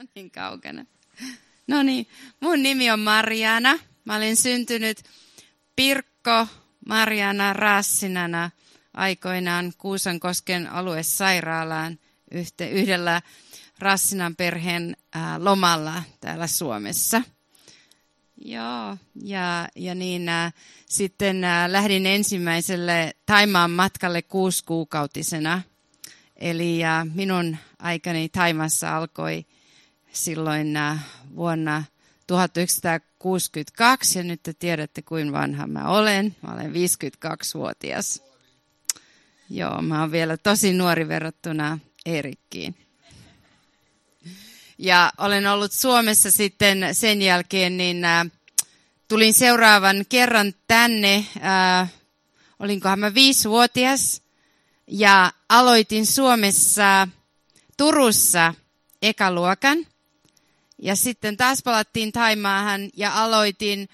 niin kaukana. No niin, mun nimi on Marjaana. Mä olen syntynyt Pirkko Marjaana Raassinana aikoinaan Kuusankosken aluesairaalaan yhdellä Rassinan perheen lomalla täällä Suomessa. Joo, ja niin sitten lähdin ensimmäiselle Thaimaan matkalle 6-kuukautisena. Eli minun aikani Thaimassa alkoi silloin vuonna 1962, ja nyt te tiedätte, kuinka vanha mä olen. Mä olen 52-vuotias. Joo, mä oon vielä tosi nuori verrattuna Eerikkiin. Ja olen ollut Suomessa sitten sen jälkeen, niin tulin seuraavan kerran tänne, olinkohan mä 5-vuotias, ja aloitin Suomessa Turussa ekaluokan. Ja sitten taas palattiin Thaimaahan ja aloitin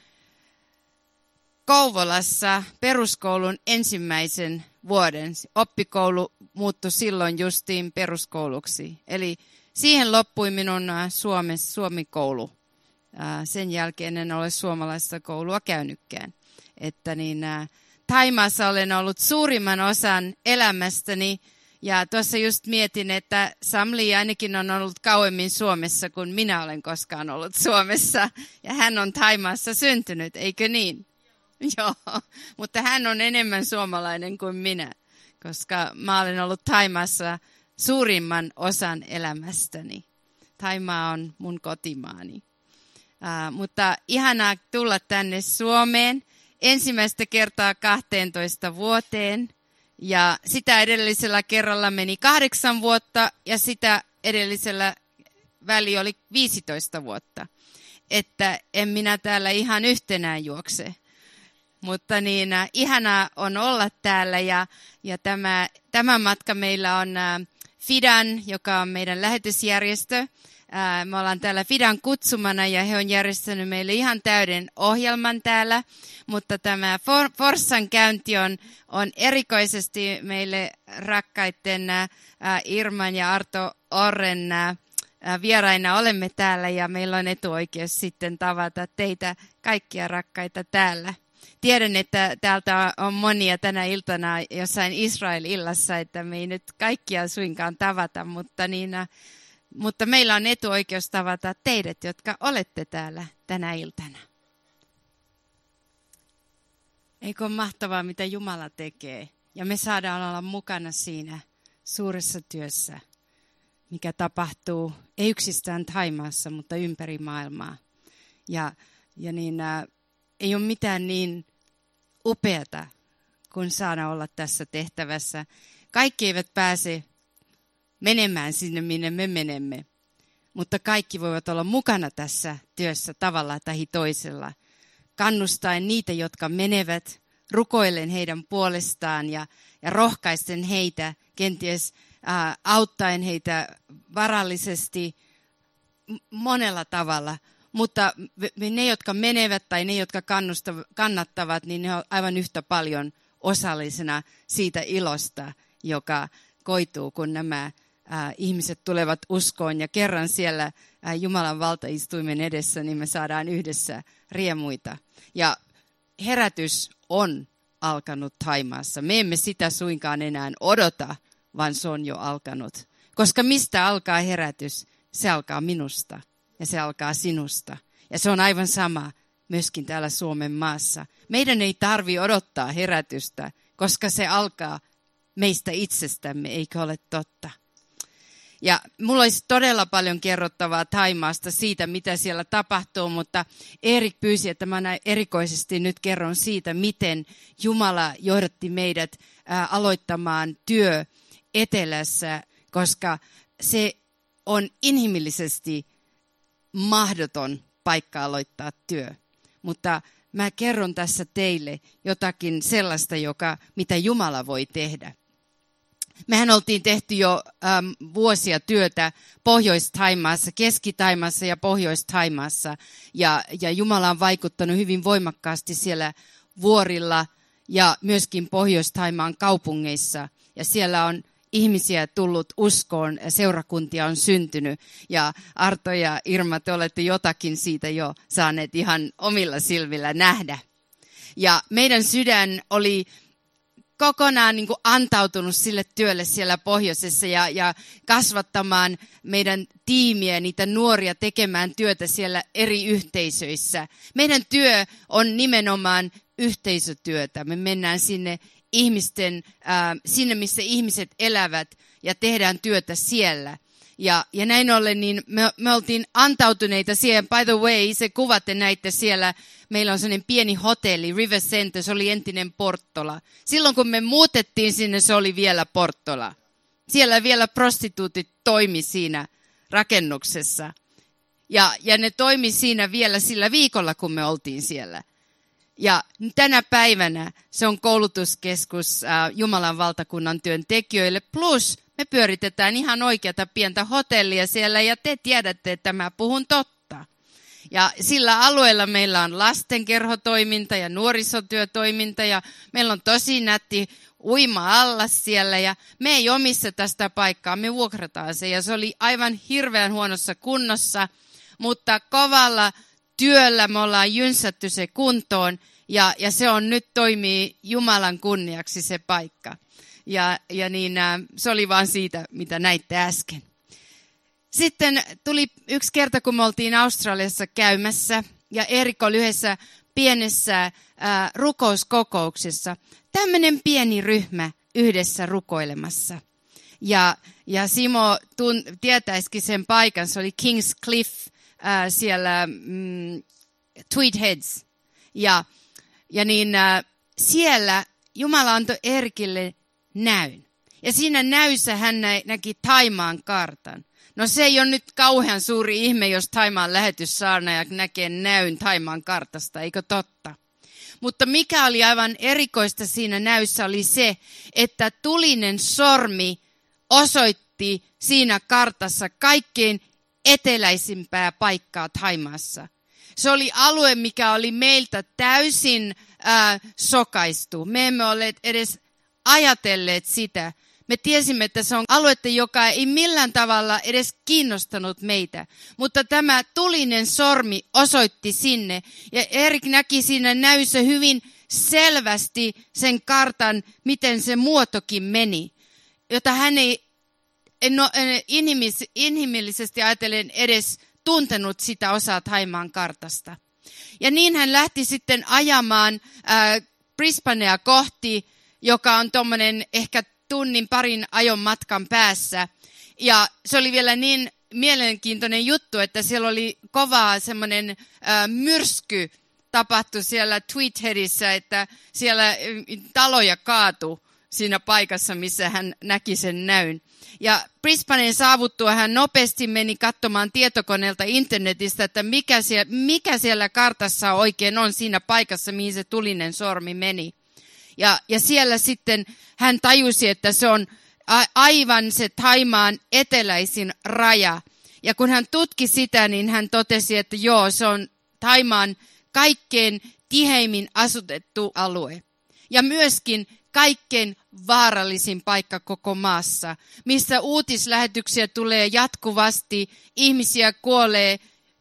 Kouvolassa peruskoulun ensimmäisen vuoden. Oppikoulu muuttui silloin justiin peruskouluksi. Eli siihen loppui minun suomikoulu. Sen jälkeen en ole suomalaista koulua käynytkään. Että niin, Thaimaassa olen ollut suurimman osan elämästäni. Ja tuossa just mietin, että Samli ainakin on ollut kauemmin Suomessa kuin minä olen koskaan ollut Suomessa. Ja hän on Thaimaassa syntynyt, eikö niin? Joo, mutta hän on enemmän suomalainen kuin minä, koska mä olen ollut Thaimaassa suurimman osan elämästäni. Thaimaa on mun kotimaani. Mutta ihanaa tulla tänne Suomeen ensimmäistä kertaa 12 vuoteen. Ja sitä edellisellä kerralla meni 8 vuotta ja sitä edellisellä väli oli 15 vuotta. Että en minä täällä ihan yhtenään juokse. Mutta niin, ihanaa on olla täällä ja tämä matka meillä on Fidan, joka on meidän lähetysjärjestö. Me ollaan täällä Fidan kutsumana ja he on järjestänyt meille ihan täyden ohjelman täällä. Mutta tämä Forssan käynti on erikoisesti meille rakkaiden Irman ja Arto Orren vieraina olemme täällä ja meillä on etuoikeus sitten tavata teitä kaikkia rakkaita täällä. Tiedän, että täältä on monia tänä iltana jossain Israel-illassa, että me ei nyt kaikkia suinkaan tavata, mutta meillä on etuoikeus tavata teidät, jotka olette täällä tänä iltana. Eikö ole mahtavaa, mitä Jumala tekee? Ja me saadaan olla mukana siinä suuressa työssä, mikä tapahtuu ei yksistään Thaimaassa, mutta ympäri maailmaa. Ja niin, ei ole mitään niin upeata, kun saada olla tässä tehtävässä. Kaikki eivät pääse menemään sinne, minne me menemme, mutta kaikki voivat olla mukana tässä työssä tavalla tai toisella. Kannustaen niitä, jotka menevät, rukoillen heidän puolestaan ja rohkaisten heitä, kenties auttaen heitä varallisesti monella tavalla. Mutta ne, jotka menevät tai ne, jotka kannattavat, niin ne on aivan yhtä paljon osallisena siitä ilosta, joka koituu, kun nämä ihmiset tulevat uskoon. Ja kerran siellä Jumalan valtaistuimen edessä, niin me saadaan yhdessä riemuita. Ja herätys on alkanut Thaimaassa. Me emme sitä suinkaan enää odota, vaan se on jo alkanut. Koska mistä alkaa herätys? Se alkaa minusta. Ja se alkaa sinusta. Ja se on aivan sama myöskin täällä Suomen maassa. Meidän ei tarvitse odottaa herätystä, koska se alkaa meistä itsestämme, eikö ole totta? Ja mulla olisi todella paljon kerrottavaa Thaimaasta siitä, mitä siellä tapahtuu, mutta Erik pyysi, että mä erikoisesti nyt kerron siitä, miten Jumala johdatti meidät aloittamaan työ etelässä, koska se on inhimillisesti mahdoton paikka aloittaa työ. Mutta mä kerron tässä teille jotakin sellaista, mitä Jumala voi tehdä. Mehän oltiin tehty jo vuosia työtä Pohjois-Thaimaassa, Keski-Thaimaassa ja Pohjois-Thaimaassa. Ja Jumala on vaikuttanut hyvin voimakkaasti siellä vuorilla ja myöskin Pohjois-Thaimaan kaupungeissa. Ja siellä on ihmisiä tullut uskoon, seurakuntia on syntynyt. Ja Arto ja Irma, te olette jotakin siitä jo saaneet ihan omilla silmillä nähdä. Ja meidän sydän oli kokonaan niin kuin antautunut sille työlle siellä pohjoisessa ja kasvattamaan meidän tiimiä, niitä nuoria tekemään työtä siellä eri yhteisöissä. Meidän työ on nimenomaan yhteisötyötä. Me mennään sinne sinne missä ihmiset elävät ja tehdään työtä siellä. Ja näin ollen niin me oltiin antautuneita siihen. By the way, se kuva te näitte siellä. Meillä on sellainen pieni hotelli, River Center, se oli entinen Porttola. Silloin kun me muutettiin sinne, se oli vielä Porttola. Siellä vielä prostituutit toimi siinä rakennuksessa. Ja ne toimi siinä vielä sillä viikolla, kun me oltiin siellä. Ja tänä päivänä se on koulutuskeskus Jumalan valtakunnan työntekijöille. Plus me pyöritetään ihan oikeata pientä hotellia siellä ja te tiedätte, että mä puhun totta. Ja sillä alueella meillä on lastenkerhotoiminta ja nuorisotyötoiminta ja meillä on tosi nätti uima-allas siellä ja me ei omisteta sitä paikkaa, me vuokrataan se. Ja se oli aivan hirveän huonossa kunnossa, mutta kovalla työllä me ollaan jynsätty se kuntoon ja se on nyt toimii Jumalan kunniaksi se paikka. Ja niin se oli vaan siitä, mitä näitte äsken. Sitten tuli yksi kerta, kun me oltiin Australiassa käymässä ja Erik oli yhdessä pienessä rukouskokouksessa. Tämmöinen pieni ryhmä yhdessä rukoilemassa. Ja Simo tietäisikin sen paikan, se oli Kings Cliff siellä Tweed Heads. Ja niin siellä Jumala antoi Erikille näyn. Ja siinä näyssä hän näki Thaimaan kartan. No se ei ole nyt kauhean suuri ihme, jos Thaimaan lähetyssaarnaaja näkee näyn Thaimaan kartasta, eikö totta? Mutta mikä oli aivan erikoista siinä näyssä oli se, että tulinen sormi osoitti siinä kartassa kaikkein eteläisimpää paikkaa Thaimaassa. Se oli alue, mikä oli meiltä täysin sokaistu. Me emme ole edes ajatelleet sitä. Me tiesimme, että se on aluetta, joka ei millään tavalla edes kiinnostanut meitä. Mutta tämä tulinen sormi osoitti sinne. Ja Erik näki siinä näyssä hyvin selvästi sen kartan, miten se muotokin meni. Jota hän ei inhimillisesti ajatellen edes tuntenut sitä osaa Thaimaan kartasta. Ja niin hän lähti sitten ajamaan Brisbanea kohti, joka on tuommoinen ehkä tunnin parin ajon matkan päässä. Ja se oli vielä niin mielenkiintoinen juttu, että siellä oli kovaa semmoinen myrsky tapahtui siellä Tweedheadissä, että siellä taloja kaatui siinä paikassa, missä hän näki sen näyn. Ja Brisbaneen saavuttua hän nopeasti meni katsomaan tietokoneelta internetistä, että mikä siellä kartassa oikein on siinä paikassa, mihin se tulinen sormi meni. Ja siellä sitten hän tajusi, että se on aivan se Thaimaan eteläisin raja. Ja kun hän tutki sitä, niin hän totesi, että joo, se on Thaimaan kaikkein tiheimmin asutettu alue. Ja myöskin kaikkein vaarallisin paikka koko maassa, missä uutislähetyksiä tulee jatkuvasti, ihmisiä kuolee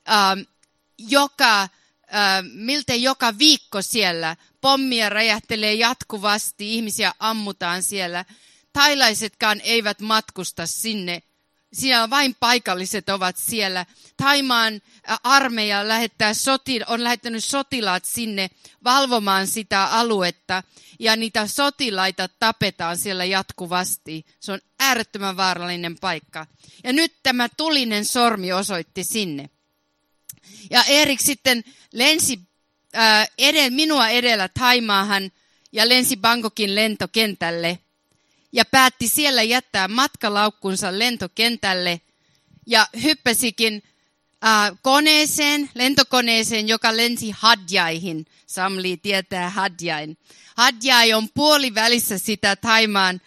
miltei joka viikko siellä. Pommia räjähtelee jatkuvasti, ihmisiä ammutaan siellä. Thailaisetkaan eivät matkusta sinne. Siellä vain paikalliset ovat siellä. Thaimaan armeija on lähettänyt sotilaat sinne valvomaan sitä aluetta. Ja niitä sotilaita tapetaan siellä jatkuvasti. Se on äärettömän vaarallinen paikka. Ja nyt tämä tulinen sormi osoitti sinne. Ja Erik sitten lensi minua edellä Thaimaahan ja lensi Bangkokin lentokentälle. Ja päätti siellä jättää matkalaukkunsa lentokentälle ja hyppäsikin lentokoneeseen, joka lensi Hadjaihin. Samli tietää Hadjain. Hadjai on puolivälissä sitä Thaimaan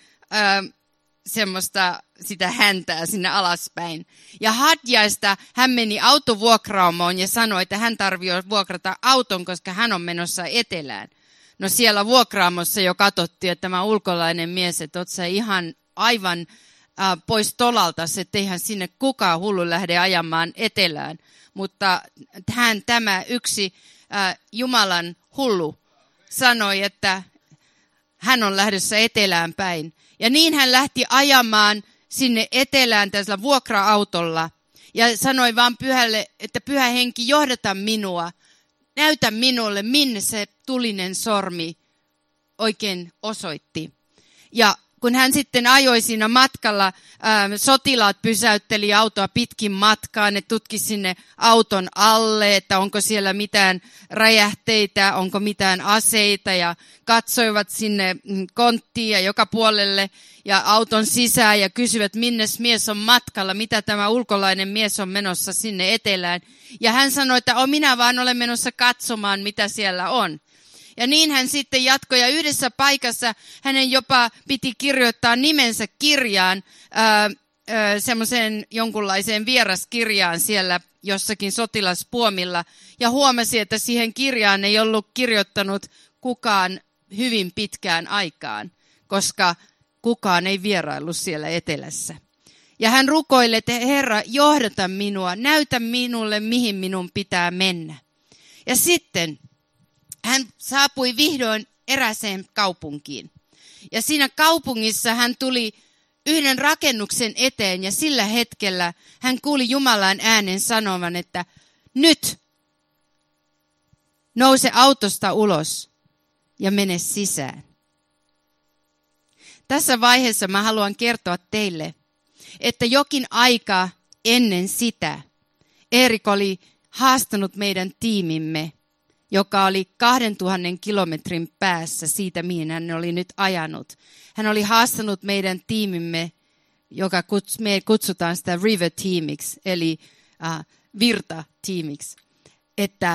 sitä häntää sinne alaspäin. Ja Hadjaista hän meni autovuokraamoon ja sanoi, että hän tarvitsee vuokrata auton, koska hän on menossa etelään. No siellä vuokraamossa jo katsottiin, että tämä ulkolainen mies, että oot sä ihan aivan pois tolalta, että eihän sinne kukaan hullu lähde ajamaan etelään. Mutta tämä yksi Jumalan hullu sanoi, että hän on lähdössä etelään päin. Ja niin hän lähti ajamaan sinne etelään tällä vuokra-autolla. Ja sanoi vaan Pyhälle, että Pyhä Henki, johdata minua. Näytä minulle, minne se tulinen sormi oikein osoitti. Ja kun hän sitten ajoi siinä matkalla, sotilaat pysäytteli autoa pitkin matkaa, ne tutki sinne auton alle, että onko siellä mitään räjähteitä, onko mitään aseita ja katsoivat sinne konttiin ja joka puolelle ja auton sisään ja kysyivät, minne mies on matkalla, mitä tämä ulkolainen mies on menossa sinne etelään. Ja hän sanoi, että minä vaan olen menossa katsomaan, mitä siellä on. Ja niin hän sitten jatkoi ja yhdessä paikassa hänen jopa piti kirjoittaa nimensä kirjaan, semmoiseen jonkunlaiseen vieraskirjaan siellä jossakin sotilaspuomilla. Ja huomasi, että siihen kirjaan ei ollut kirjoittanut kukaan hyvin pitkään aikaan, koska kukaan ei vieraillut siellä etelässä. Ja hän rukoili, että Herra, johdata minua, näytä minulle, mihin minun pitää mennä. Ja sitten hän saapui vihdoin eräseen kaupunkiin. Ja siinä kaupungissa hän tuli yhden rakennuksen eteen ja sillä hetkellä hän kuuli Jumalan äänen sanovan, että nyt nouse autosta ulos ja mene sisään. Tässä vaiheessa mä haluan kertoa teille, että jokin aika ennen sitä Erik oli haastanut meidän tiimimme, joka oli 2000 kilometrin päässä siitä, mihin hän oli nyt ajanut. Hän oli haastanut meidän tiimimme, joka me kutsutaan sitä river teamiksi, eli virta-tiimiksi, että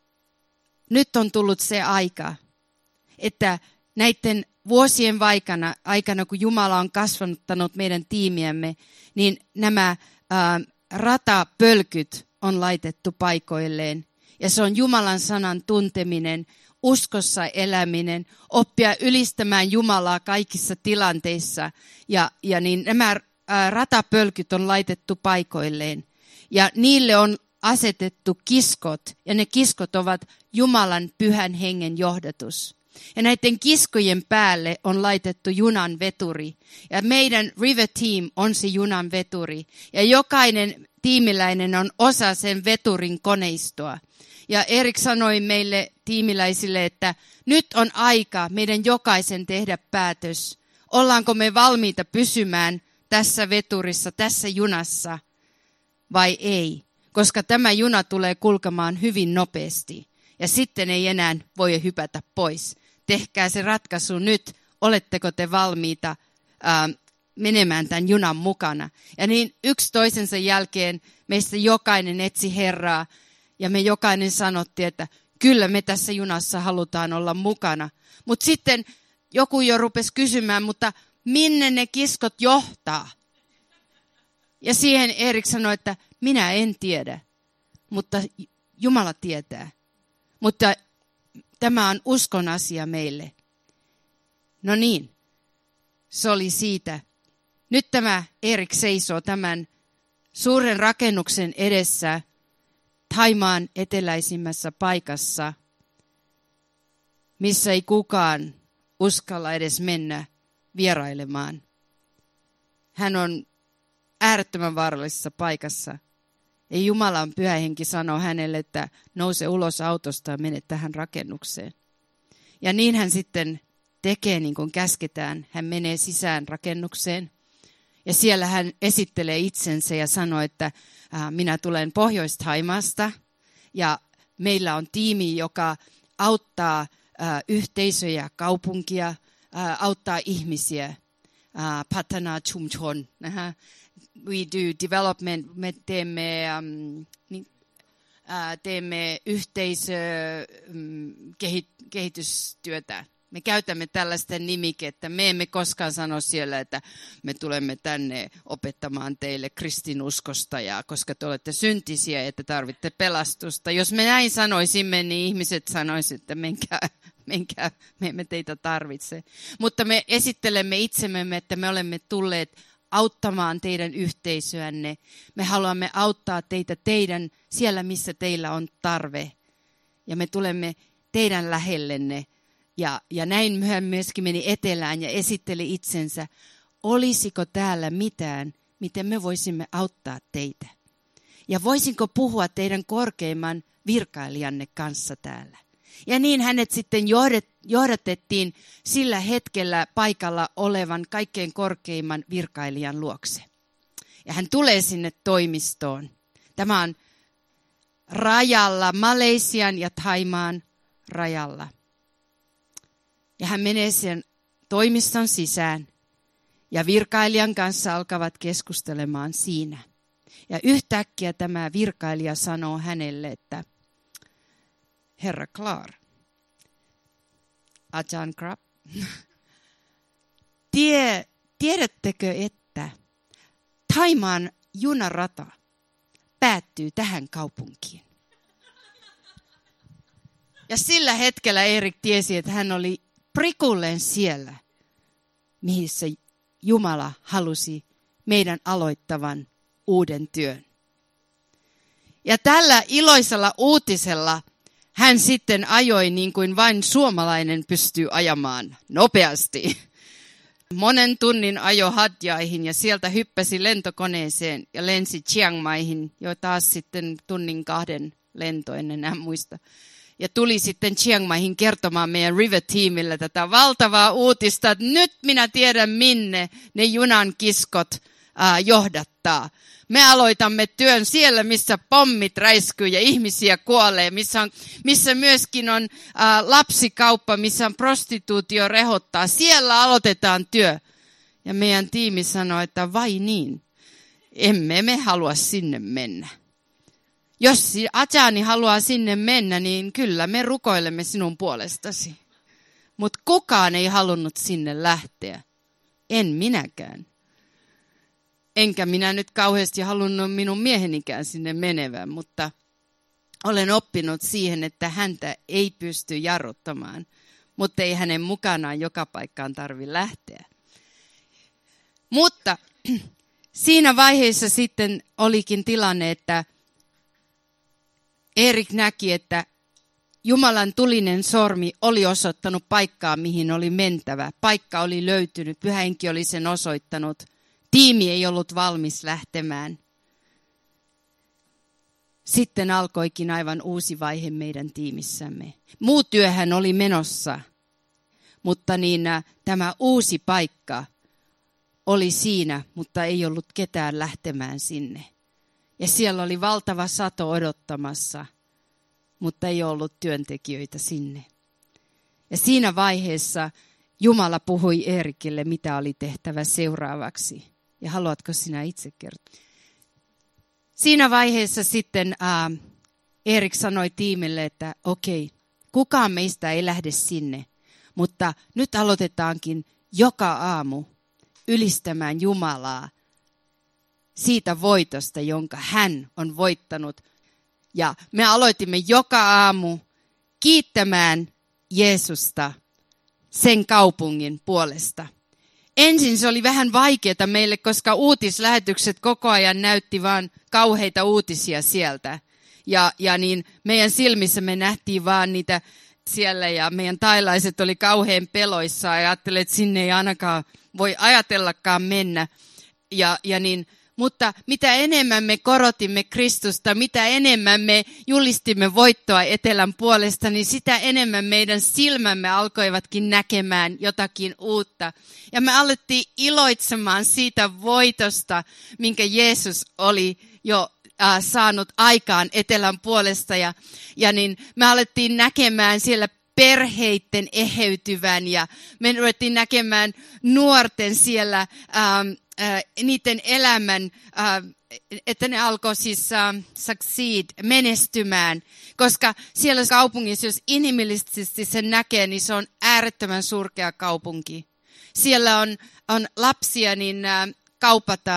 nyt on tullut se aika, että näiden vuosien aikana, kun Jumala on kasvattanut meidän tiimiämme, niin nämä ratapölkyt on laitettu paikoilleen. Ja se on Jumalan sanan tunteminen, uskossa eläminen, oppia ylistämään Jumalaa kaikissa tilanteissa. Ja niin nämä ratapölkyt on laitettu paikoilleen. Ja niille on asetettu kiskot, ja ne kiskot ovat Jumalan pyhän hengen johdatus. Ja näiden kiskojen päälle on laitettu junan veturi. Ja meidän River Team on se junan veturi. Ja jokainen tiimiläinen on osa sen veturin koneistoa. Ja Erik sanoi meille tiimiläisille, että nyt on aika meidän jokaisen tehdä päätös. Ollaanko me valmiita pysymään tässä veturissa, tässä junassa vai ei? Koska tämä juna tulee kulkemaan hyvin nopeasti ja sitten ei enää voi hypätä pois. Tehkää se ratkaisu nyt, oletteko te valmiita menemään tämän junan mukana. Ja niin yksi toisensa jälkeen meistä jokainen etsi Herraa. Ja me jokainen sanottiin, että kyllä me tässä junassa halutaan olla mukana. Mutta sitten joku jo rupesi kysymään, mutta minne ne kiskot johtaa? Ja siihen Erik sanoi, että minä en tiedä, mutta Jumala tietää. Mutta tämä on uskon asia meille. No niin, se oli siitä. Nyt tämä Erik seisoo tämän suuren rakennuksen edessä Thaimaan eteläisimmässä paikassa, missä ei kukaan uskalla edes mennä vierailemaan. Hän on äärettömän vaarallisessa paikassa. Ja Jumalan Pyhä Henki sanoo hänelle, että nouse ulos autosta ja mene tähän rakennukseen. Ja niin hän sitten tekee niin kuin käsketään. Hän menee sisään rakennukseen. Ja siellä hän esittelee itsensä ja sanoo, että minä tulen Pohjois-Thaimaasta. Ja meillä on tiimi, joka auttaa yhteisöjä, kaupunkia, auttaa ihmisiä. Patana Chumchon. We do development, me teemme kehitystyötä. Me käytämme tällaista nimikettä. Me emme koskaan sano siellä, että me tulemme tänne opettamaan teille kristinuskosta, koska te olette syntisiä ja te tarvitte pelastusta. Jos me näin sanoisimme, niin ihmiset sanoisivat, että menkää, me emme teitä tarvitse. Mutta me esittelemme itsemme, että me olemme tulleet auttamaan teidän yhteisöänne. Me haluamme auttaa teitä siellä, missä teillä on tarve. Ja me tulemme teidän lähellenne. Ja näin hän myöskin meni etelään ja esitteli itsensä. Olisiko täällä mitään, miten me voisimme auttaa teitä? Ja voisinko puhua teidän korkeimman virkailijanne kanssa täällä? Ja niin hänet sitten johdatettiin sillä hetkellä paikalla olevan kaikkein korkeimman virkailijan luokse. Ja hän tulee sinne toimistoon. Tämä on rajalla, Malesian ja Thaimaan rajalla. Ja hän menee sen toimiston sisään ja virkailijan kanssa alkavat keskustelemaan siinä. Ja yhtäkkiä tämä virkailija sanoo hänelle, että herra Clark, Ajahn Krap, tiedättekö, että Thaimaan junarata päättyy tähän kaupunkiin? Ja sillä hetkellä Erik tiesi, että hän oli prikulleen siellä, missä Jumala halusi meidän aloittavan uuden työn. Ja tällä iloisella uutisella hän sitten ajoi niin kuin vain suomalainen pystyy ajamaan nopeasti. Monen tunnin ajo Hadjaihin ja sieltä hyppäsi lentokoneeseen ja lensi Chiang Maihin jo taas sitten tunnin 2 lento, en enää muista. Ja tuli sitten Chiang Maihin kertomaan meidän River-tiimille tätä valtavaa uutista, että nyt minä tiedän minne ne junan kiskot johdattaa. Me aloitamme työn siellä, missä pommit räiskyy ja ihmisiä kuolee, missä myöskin on lapsikauppa, missä on prostituutio rehottaa. Siellä aloitetaan työ. Ja meidän tiimi sanoi, että vai niin, emme me halua sinne mennä. Jos Ajahni haluaa sinne mennä, niin kyllä me rukoilemme sinun puolestasi. Mutta kukaan ei halunnut sinne lähteä. En minäkään. Enkä minä nyt kauheasti halunnut minun miehenikään sinne menevän, mutta olen oppinut siihen, että häntä ei pysty jarruttamaan, mutta ei hänen mukanaan joka paikkaan tarvitse lähteä. Mutta siinä vaiheessa sitten olikin tilanne, että Erik näki, että Jumalan tulinen sormi oli osoittanut paikkaa, mihin oli mentävä. Paikka oli löytynyt, Pyhä Henki oli sen osoittanut. Tiimi ei ollut valmis lähtemään. Sitten alkoikin aivan uusi vaihe meidän tiimissämme. Muu työhän oli menossa, mutta tämä uusi paikka oli siinä, mutta ei ollut ketään lähtemään sinne. Ja siellä oli valtava sato odottamassa, mutta ei ollut työntekijöitä sinne. Ja siinä vaiheessa Jumala puhui Eerikille, mitä oli tehtävä seuraavaksi. Ja haluatko sinä itse kertoa? Siinä vaiheessa sitten Erik sanoi tiimille, että okei, kukaan meistä ei lähde sinne, mutta nyt aloitetaankin joka aamu ylistämään Jumalaa siitä voitosta, jonka hän on voittanut. Ja me aloitimme joka aamu kiittämään Jeesusta sen kaupungin puolesta. Ensin se oli vähän vaikeaa meille, koska uutislähetykset koko ajan näytti vaan kauheita uutisia sieltä. Ja niin meidän silmissä me nähtiin vaan niitä siellä ja meidän tailaiset oli kauhean peloissaan ja ajattelivat, että sinne ei ainakaan voi ajatellakaan mennä. Mutta mitä enemmän me korotimme Kristusta, mitä enemmän me julistimme voittoa etelän puolesta, niin sitä enemmän meidän silmämme alkoivatkin näkemään jotakin uutta. Ja me alettiin iloitsemaan siitä voitosta, minkä Jeesus oli jo saanut aikaan etelän puolesta. Ja niin me alettiin näkemään siellä perheitten eheytyvän ja me ruvettiin näkemään nuorten siellä niiden elämän, että ne alkoi siis succeed, menestymään. Koska siellä kaupungissa, jos inhimillisesti sen näkee, niin se on äärettömän surkea kaupunki. Siellä on lapsia, niin kaupataan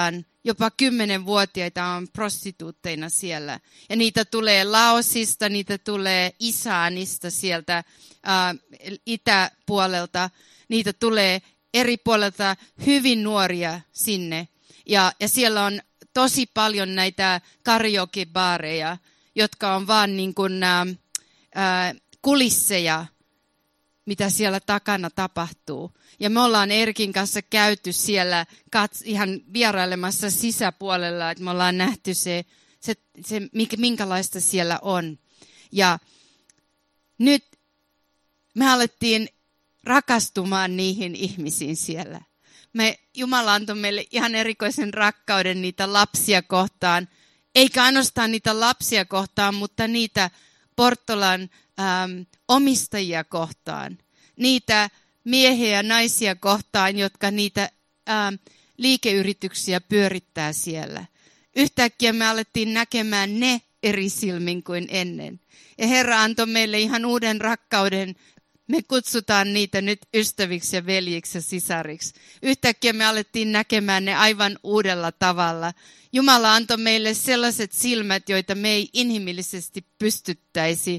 jopa 10-vuotiaita on prostituutteina siellä. Ja niitä tulee Laosista, niitä tulee Isanista sieltä itäpuolelta. Niitä tulee eri puolelta hyvin nuoria sinne. Ja siellä on tosi paljon näitä karaoke-baareja, jotka on vaan niin kuin kulisseja, mitä siellä takana tapahtuu. Ja me ollaan Erkin kanssa käyty siellä ihan vierailemassa sisäpuolella, että me ollaan nähty se minkälaista siellä on. Ja nyt me alettiin rakastumaan niihin ihmisiin siellä. Jumala antoi meille ihan erikoisen rakkauden niitä lapsia kohtaan. Eikä ainoastaan niitä lapsia kohtaan, mutta niitä Porttolan omistajia kohtaan. Niitä miehiä ja naisia kohtaan, jotka niitä liikeyrityksiä pyörittää siellä. Yhtäkkiä me alettiin näkemään ne eri silmin kuin ennen. Ja Herra antoi meille ihan uuden rakkauden. Me kutsutaan niitä nyt ystäviksi ja veljiksi ja sisariksi. Yhtäkkiä me alettiin näkemään ne aivan uudella tavalla. Jumala antoi meille sellaiset silmät, joita me ei inhimillisesti pystyttäisi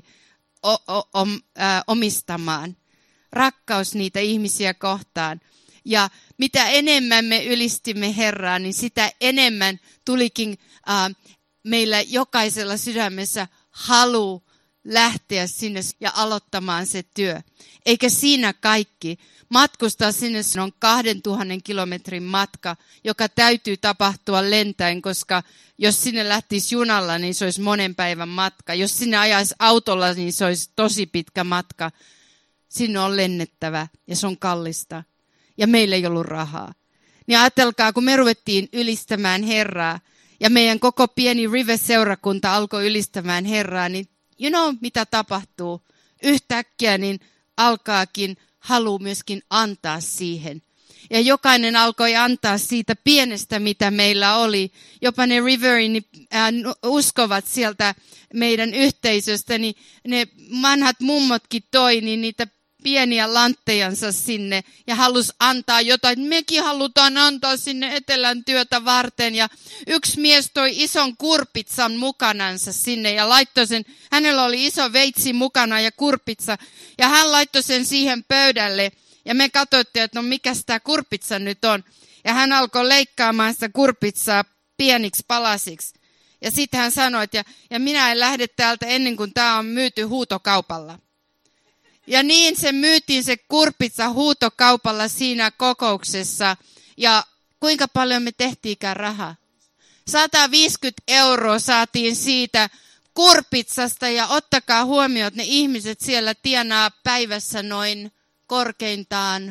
omistamaan. Rakkaus niitä ihmisiä kohtaan. Ja mitä enemmän me ylistimme Herraa, niin sitä enemmän tulikin meillä jokaisella sydämessä halu lähteä sinne ja aloittamaan se työ. Eikä siinä kaikki. Matkustaa sinne on 2000 kilometrin matka, joka täytyy tapahtua lentäen, koska jos sinne lähtisi junalla, niin se olisi monen päivän matka. Jos sinne ajaisi autolla, niin se olisi tosi pitkä matka. Sinne on lennettävä ja se on kallista. Ja meillä ei ollut rahaa. Niin ajatelkaa, kun me ruvettiin ylistämään Herraa ja meidän koko pieni River-seurakunta alkoi ylistämään Herraa, niin mitä tapahtuu? Yhtäkkiä niin alkaakin halu myöskin antaa siihen. Ja jokainen alkoi antaa siitä pienestä, mitä meillä oli. Jopa ne Riverin uskovat sieltä meidän yhteisöstä, niin ne vanhat mummotkin toi niin niitä pieniä lanttejansa sinne ja halusi antaa jotain. Mekin halutaan antaa sinne etelän työtä varten. Ja yksi mies toi ison kurpitsan mukanansa sinne ja laittoi sen. Hänellä oli iso veitsi mukana ja kurpitsa. Ja hän laittoi sen siihen pöydälle. Ja me katsottiin, että no mikä tämä kurpitsa nyt on. Ja hän alkoi leikkaamaan sitä kurpitsaa pieniksi palasiksi. Ja sitten hän sanoi, että ja minä en lähde täältä ennen kuin tämä on myyty huutokaupalla. Ja niin se myytiin se kurpitsa huutokaupalla siinä kokouksessa. Ja kuinka paljon me tehtiinkään rahaa? 150 € saatiin siitä kurpitsasta ja ottakaa huomioon, että ne ihmiset siellä tienaa päivässä noin korkeintaan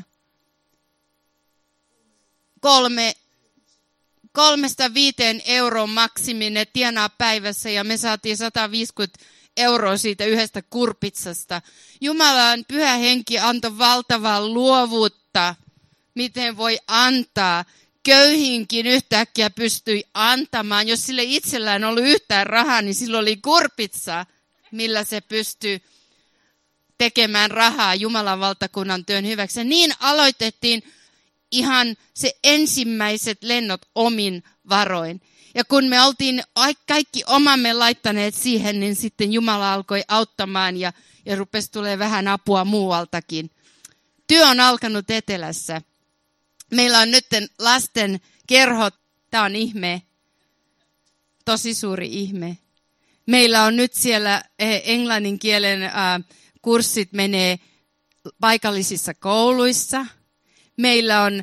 3-5 € maksimi ne tienaa päivässä ja me saatiin 150 € siitä yhdestä kurpitsasta. Jumalan pyhä henki antoi valtavaa luovuutta, miten voi antaa. Köyhinkin yhtäkkiä pystyi antamaan. Jos sille itsellään ollut yhtään rahaa, niin sillä oli kurpitsa, millä se pystyi tekemään rahaa Jumalan valtakunnan työn hyväksi. Ja niin aloitettiin ihan se ensimmäiset lennot omin varoin. Ja kun me oltiin kaikki omamme laittaneet siihen, niin sitten Jumala alkoi auttamaan ja rupesi tulemaan vähän apua muualtakin. Työ on alkanut etelässä. Meillä on nyt lasten kerhot. Tämä on ihme. Tosi suuri ihme. Meillä on nyt siellä englannin kielen kurssit menee paikallisissa kouluissa. Meillä on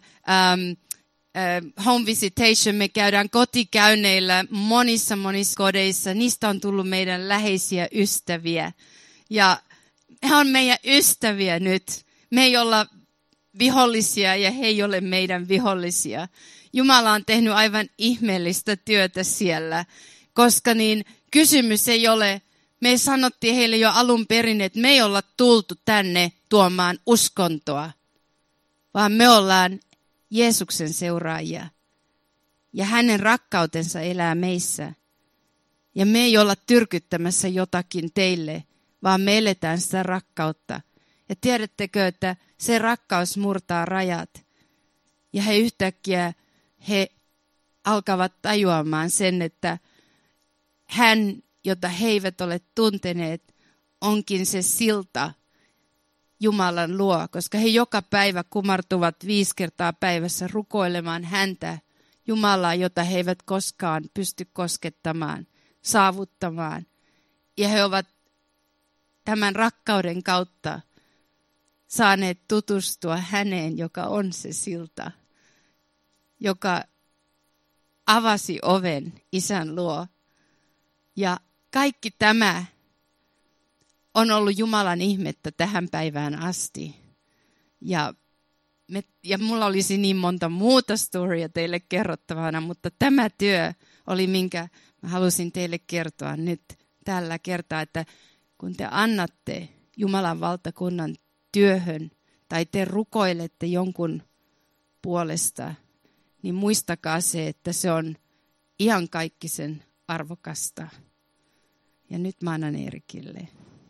home visitation, me käydään kotikäynneillä monissa kodeissa. Niistä on tullut meidän läheisiä ystäviä. Ja he on meidän ystäviä nyt. Me ei olla vihollisia ja he ei ole meidän vihollisia. Jumala on tehnyt aivan ihmeellistä työtä siellä, koska niin kysymys ei ole, me sanottiin heille jo alun perin, että me ei olla tultu tänne tuomaan uskontoa, vaan me ollaan Jeesuksen seuraajia. Ja hänen rakkautensa elää meissä. Ja me ei olla tyrkyttämässä jotakin teille, vaan me eletään sitä rakkautta. Ja tiedättekö, että se rakkaus murtaa rajat. Ja he yhtäkkiä, he alkavat tajuamaan sen, että hän, jota he eivät ole tunteneet, onkin se silta Jumalan luo, koska he joka päivä kumartuvat 5 kertaa päivässä rukoilemaan häntä, Jumalaa, jota he eivät koskaan pysty koskettamaan, saavuttamaan. Ja he ovat tämän rakkauden kautta saaneet tutustua häneen, joka on se silta, joka avasi oven Isän luo. Ja kaikki tämä on ollut Jumalan ihmettä tähän päivään asti. Ja mulla olisi niin monta muuta storia teille kerrottavana, mutta tämä työ oli, minkä mä halusin teille kertoa nyt tällä kertaa, että kun te annatte Jumalan valtakunnan työhön tai te rukoilette jonkun puolesta, niin muistakaa se, että se on iankaikkisen arvokasta. Ja nyt mä annan Eerikille.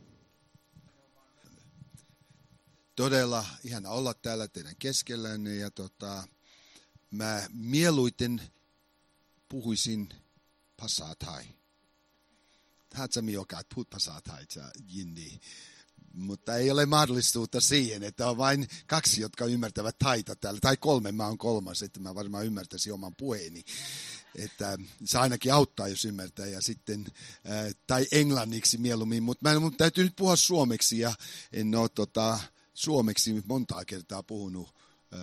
Todella ihana olla täällä teidän keskellänne ja mä mieluiten puhuisin passaa thai. Hatsami joka puhut passaa thai jinni. Mutta ei ole mahdollisuutta siihen, että on vain 2, jotka ymmärtävät taita täällä. Tai 3, mä oon 3, että mä varmaan ymmärtäisin oman puheeni. Että se ainakin auttaa, jos ymmärtää. Ja sitten, tai englanniksi mieluummin. Mutta mun täytyy nyt puhua suomeksi ja en ole suomeksi montaa kertaa puhunut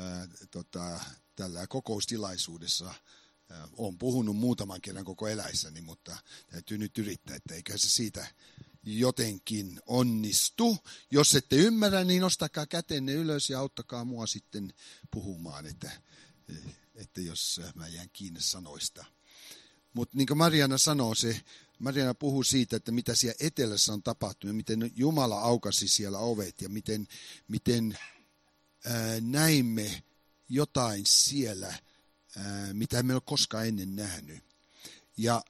tällä kokoustilaisuudessa. Olen puhunut muutaman kerran koko eläissäni, mutta täytyy nyt yrittää, että eikä se siitä jotenkin onnistu. Jos ette ymmärrä, niin nostakaa kätenne ylös ja auttakaa mua sitten puhumaan, että jos mä jään kiinni sanoista. Mutta niin kuin Mariana sanoo, Mariana puhuu siitä, että mitä siellä etelässä on tapahtunut, miten Jumala aukasi siellä ovet ja miten näimme jotain siellä, mitä emme ole koskaan ennen nähnyt. Ja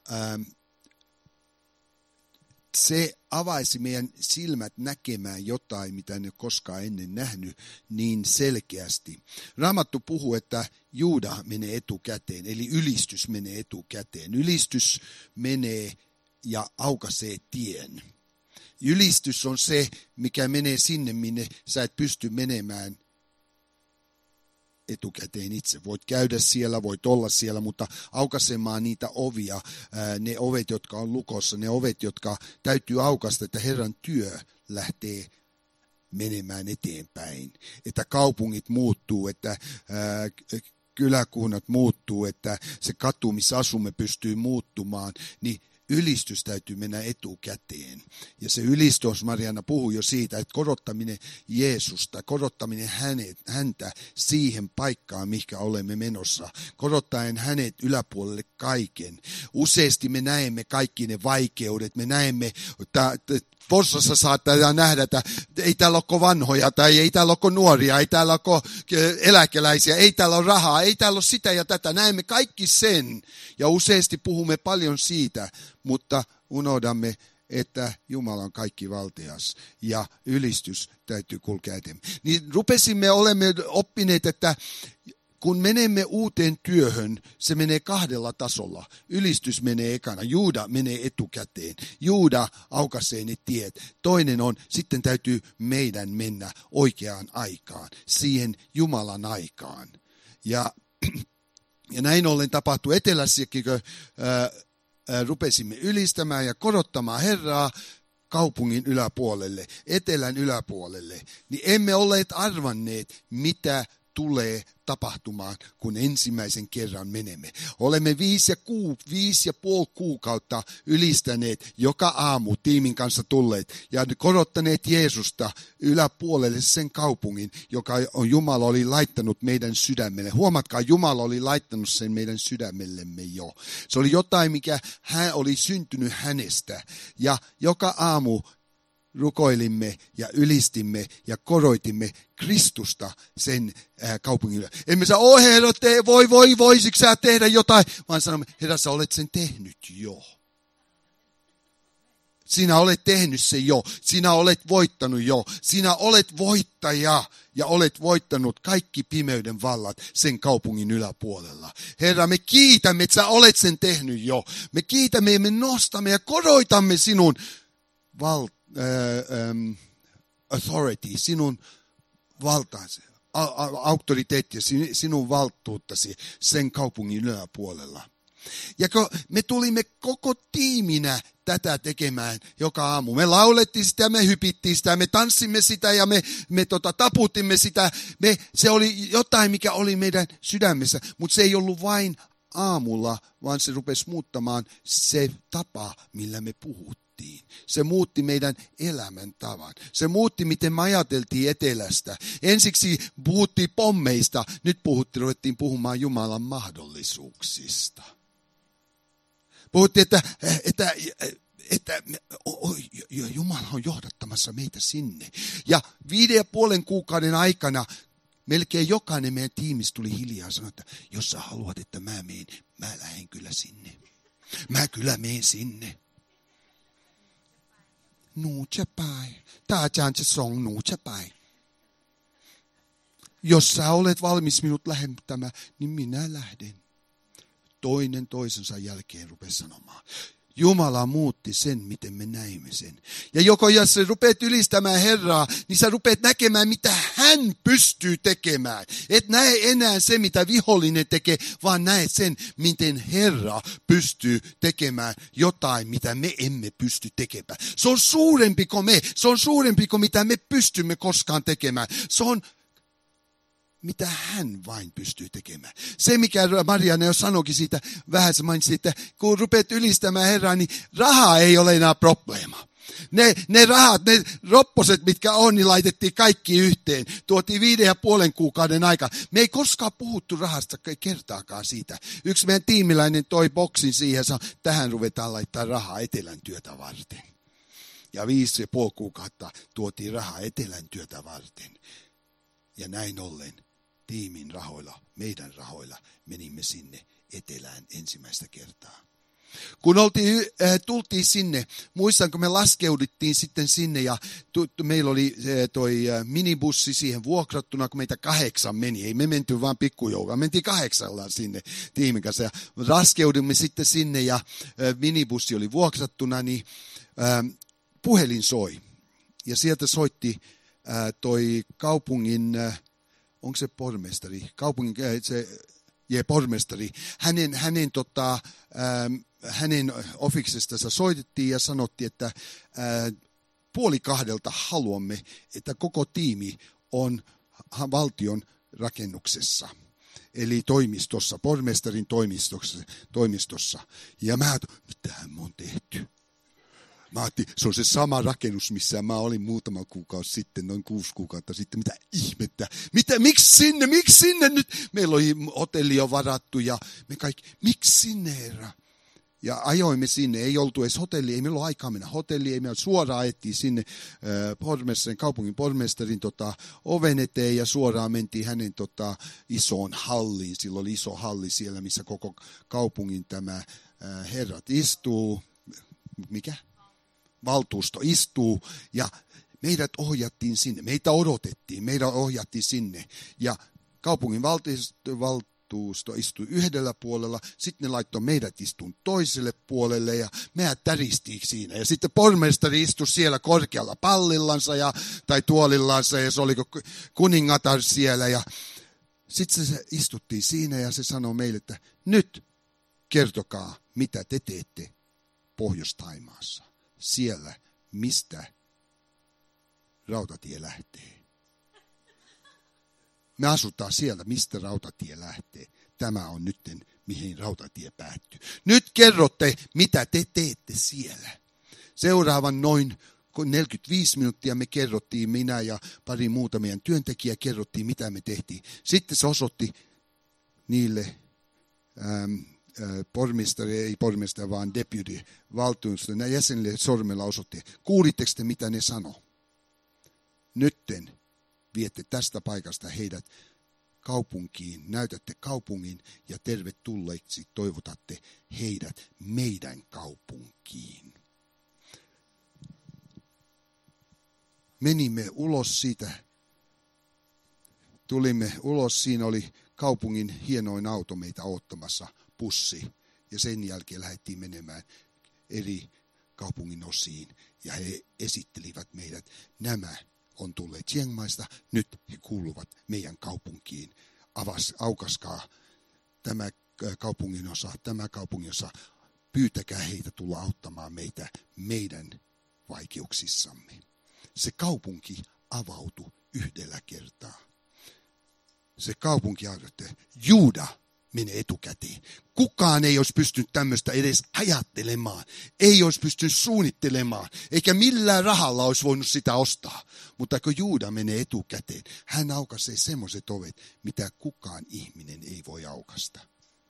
se avaisi meidän silmät näkemään jotain, mitä en ole koskaan ennen nähnyt, niin selkeästi. Raamattu puhuu, että Juuda menee etukäteen, eli ylistys menee etukäteen. Ylistys menee ja aukaisee tien. Ylistys on se, mikä menee sinne, minne sä et pysty menemään etukäteen itse. Voit käydä siellä, voit olla siellä, mutta aukaisemaan niitä ovia, ne ovet, jotka on lukossa, ne ovet, jotka täytyy aukaista, että Herran työ lähtee menemään eteenpäin. Että kaupungit muuttuu, että kyläkunnat muuttuu, että se katu, missä asumme, pystyy muuttumaan, niin ylistys täytyy mennä etukäteen. Ja se ylistys, Mariana puhui jo siitä, että korottaminen Jeesusta, korottaminen häntä siihen paikkaan, mihinkä olemme menossa. Korottaen hänet yläpuolelle kaiken. Useasti me näemme kaikki ne vaikeudet, me näemme, että Forssassa saattaa nähdä, että ei täällä ole vanhoja tai ei täällä ole nuoria, ei täällä ole eläkeläisiä, ei täällä ole rahaa, ei täällä ole sitä ja tätä. Näemme kaikki sen ja useasti puhumme paljon siitä, mutta unohdamme, että Jumala on kaikki valtias ja ylistys täytyy kulkea eteenpäin. Niin olemme oppineet, että kun menemme uuteen työhön, se menee 2 tasolla. Ylistys menee ekana, Juuda menee etukäteen. Juuda aukaisee ne tiet. Toinen on, sitten täytyy meidän mennä oikeaan aikaan, siihen Jumalan aikaan. Ja näin ollen tapahtui etelässäkin, kun rupesimme ylistämään ja korottamaan Herraa kaupungin yläpuolelle, etelän yläpuolelle, niin emme olleet arvanneet, mitä tulee tapahtumaan, kun ensimmäisen kerran menemme. Olemme 5,5 kuukautta ylistäneet joka aamu tiimin kanssa tulleet ja korottaneet Jeesusta yläpuolelle sen kaupungin, joka Jumala oli laittanut meidän sydämelle. Huomatkaa, Jumala oli laittanut sen meidän sydämellemme jo. Se oli jotain, mikä hän oli syntynyt hänestä ja joka aamu rukoilimme ja ylistimme ja koroitimme Kristusta sen kaupungin. Emme saa, Herra, voisitko sä tehdä jotain? Vaan sanomme, Herra, sä olet sen tehnyt jo. Sinä olet tehnyt se jo. Sinä olet voittanut jo. Sinä olet voittaja ja olet voittanut kaikki pimeyden vallat sen kaupungin yläpuolella. Herra, me kiitämme, että sä olet sen tehnyt jo. Me kiitämme ja me nostamme ja koroitamme sinun authority, sinun valtaasi, auktoriteetti ja sinun valtuuttasi sen kaupungin yläpuolella. Ja kun me tulimme koko tiiminä tätä tekemään joka aamu. Me laulettiin sitä, me hypittiin sitä, me tanssimme sitä ja me taputimme sitä. Se oli jotain, mikä oli meidän sydämessä, mutta se ei ollut vain aamulla, vaan se rupesi muuttamaan se tapa, millä me puhuttiin. Se muutti meidän elämäntavan. Se muutti, miten me ajateltiin etelästä. Ensiksi puhuttiin pommeista, nyt ruvettiin puhumaan Jumalan mahdollisuuksista. Puhuttiin, että Jumala on johdattamassa meitä sinne. Ja 5,5 kuukauden aikana melkein jokainen meidän tiimistä tuli hiljaa ja sanoi, että jos sä haluat, että mä lähden kyllä sinne. Mä kyllä menen sinne. Jos sä olet valmis minut lähettämään, niin minä lähden. Toinen toisensa jälkeen rupesi sanomaan. Jumala muutti sen, miten me näimme sen. Ja jos sä rupeat ylistämään Herraa, niin sä rupeat näkemään, mitä hän pystyy tekemään. Et näe enää se, mitä vihollinen tekee, vaan näet sen, miten Herra pystyy tekemään jotain, mitä me emme pysty tekemään. Se on suurempi kuin me. Se on suurempi kuin mitä me pystymme koskaan tekemään. Se on mitä hän vain pystyy tekemään. Se, mikä Marianne jo sanoikin siitä, vähän se mainitsi, että kun rupeat ylistämään Herraa, niin raha ei ole enää probleema. Ne rahat, ne ropposet, mitkä on, niin laitettiin kaikki yhteen. Tuotiin 5,5 kuukauden aikaa. Me ei koskaan puhuttu rahasta kertaakaan siitä. Yksi meidän tiimiläinen toi boksin siihen ja sanoi, tähän ruvetaan laittaa rahaa etelän työtä varten. Ja 5,5 kuukautta tuotiin rahaa etelän työtä varten. Ja näin ollen tiimin rahoilla, meidän rahoilla, menimme sinne etelään ensimmäistä kertaa. Kun tultiin sinne, muistan kun me laskeuduttiin sitten sinne ja meillä oli toi minibussi siihen vuokrattuna, kun meitä 8 meni. Ei me menty vaan pikkujoukaan, mentiin 8 sinne tiimin kanssa. Ja laskeudumme sitten sinne ja minibussi oli vuokrattuna, niin puhelin soi. Ja sieltä soitti toi kaupungin, onko se pormestari? Kaupungin, pormestari. Hänen ofiksestansa soitettiin ja sanottiin, että 1:30 haluamme, että koko tiimi on valtion rakennuksessa. Eli toimistossa, pormestarin toimistossa. Ja mä ajattelin, mitähän me on tehty? Mä ajattelin, se on se sama rakennus, missä mä olin muutama kuukausi sitten, noin 6 kuukautta sitten. Mitä ihmettä? Miksi sinne nyt? Meillä oli hotelli jo varattu ja me kaikki, miksi sinne, Herra? Ja ajoimme sinne, ei oltu edes hotelli, ei meillä ole aikaa mennä hotelliin, ei meillä suoraan ajettiin sinne kaupungin pormestarin oven eteen ja suoraan mentiin hänen isoon halliin. Silloin oli iso halli siellä, missä koko kaupungin tämä herrat istuu. Mikä? Valtuusto istuu ja meidät ohjattiin sinne. Meitä ohjattiin sinne ja kaupungin valtuusto istui yhdellä puolella, sitten ne laittoi meidät istuun toiselle puolelle ja meidät täristiin siinä. Ja sitten pormestari istui siellä korkealla pallillansa tai tuolillansa ja se oli kuningatar siellä. Ja sitten se istuttiin siinä ja se sanoi meille, että nyt kertokaa, mitä te teette Pohjois-Thaimaassa. Siellä, mistä rautatie lähtee. Me asutaan siellä, mistä rautatie lähtee. Tämä on nyt, mihin rautatie päättyy. Nyt kerrotte, mitä te teette siellä. Seuraavan noin 45 minuuttia me kerrottiin, minä ja pari muuta meidän työntekijää kerrottiin, mitä me tehtiin. Sitten se osoitti niille vaan deputy, valtuuston jäsenille sormella osoitti. Kuulitteko te, mitä ne sanoi? Nytten viette tästä paikasta heidät kaupunkiin, näytätte kaupungin ja tervetulleiksi toivotatte heidät meidän kaupunkiin. menimme ulos siitä. Tulimme ulos, siinä oli kaupungin hienoin auto meitä odottamassa, bussi. Ja sen jälkeen lähdettiin menemään eri kaupungin osiin. Ja he esittelivät meidät, nämä on tulleet Chiang Maista, nyt he kuuluvat meidän kaupunkiin. Aukaskaa tämä kaupungin osa, pyytäkää heitä tulla auttamaan meitä meidän vaikeuksissamme. Se kaupunki avautui yhdellä kertaa. Se kaupunki avautui, Juuda menee etukäteen. Kukaan ei olisi pystynyt tämmöistä edes ajattelemaan. Ei olisi pystynyt suunnittelemaan. Eikä millään rahalla olisi voinut sitä ostaa. Mutta kun Juuda menee etukäteen, hän aukaisee semmoiset ovet, mitä kukaan ihminen ei voi aukasta.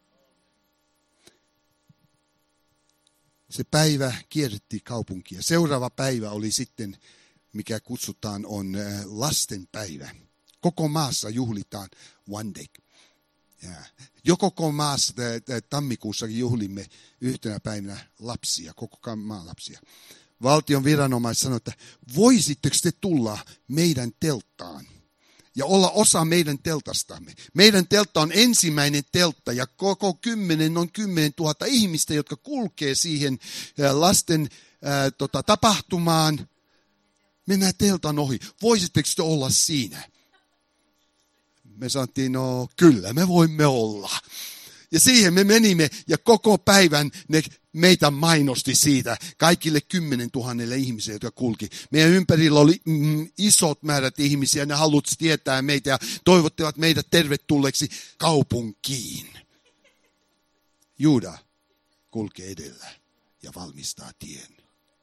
Se päivä kierrettiin kaupunkia. Seuraava päivä oli sitten, mikä kutsutaan on lastenpäivä. Koko maassa juhlitaan One Day. Jo koko maassa, tammikuussakin juhlimme yhtenä päivänä lapsia, koko maan lapsia. Valtion viranomaiset sanoivat, että voisitteko te tulla meidän telttaan ja olla osa meidän teltastamme. Meidän teltta on ensimmäinen teltta ja koko 10 000 ihmistä, jotka kulkee siihen lasten tapahtumaan. Mennään teltan ohi. Voisitteko te olla siinä? Me sanottiin, no kyllä me voimme olla. Ja siihen me menimme ja koko päivän meitä mainosti siitä kaikille 10 000 ihmisille, jotka kulki. Meidän ympärillä oli isot määrät ihmisiä, ne halusivat tietää meitä ja toivottivat meidät tervetulleeksi kaupunkiin. Juuda kulkee edellä ja valmistaa tien.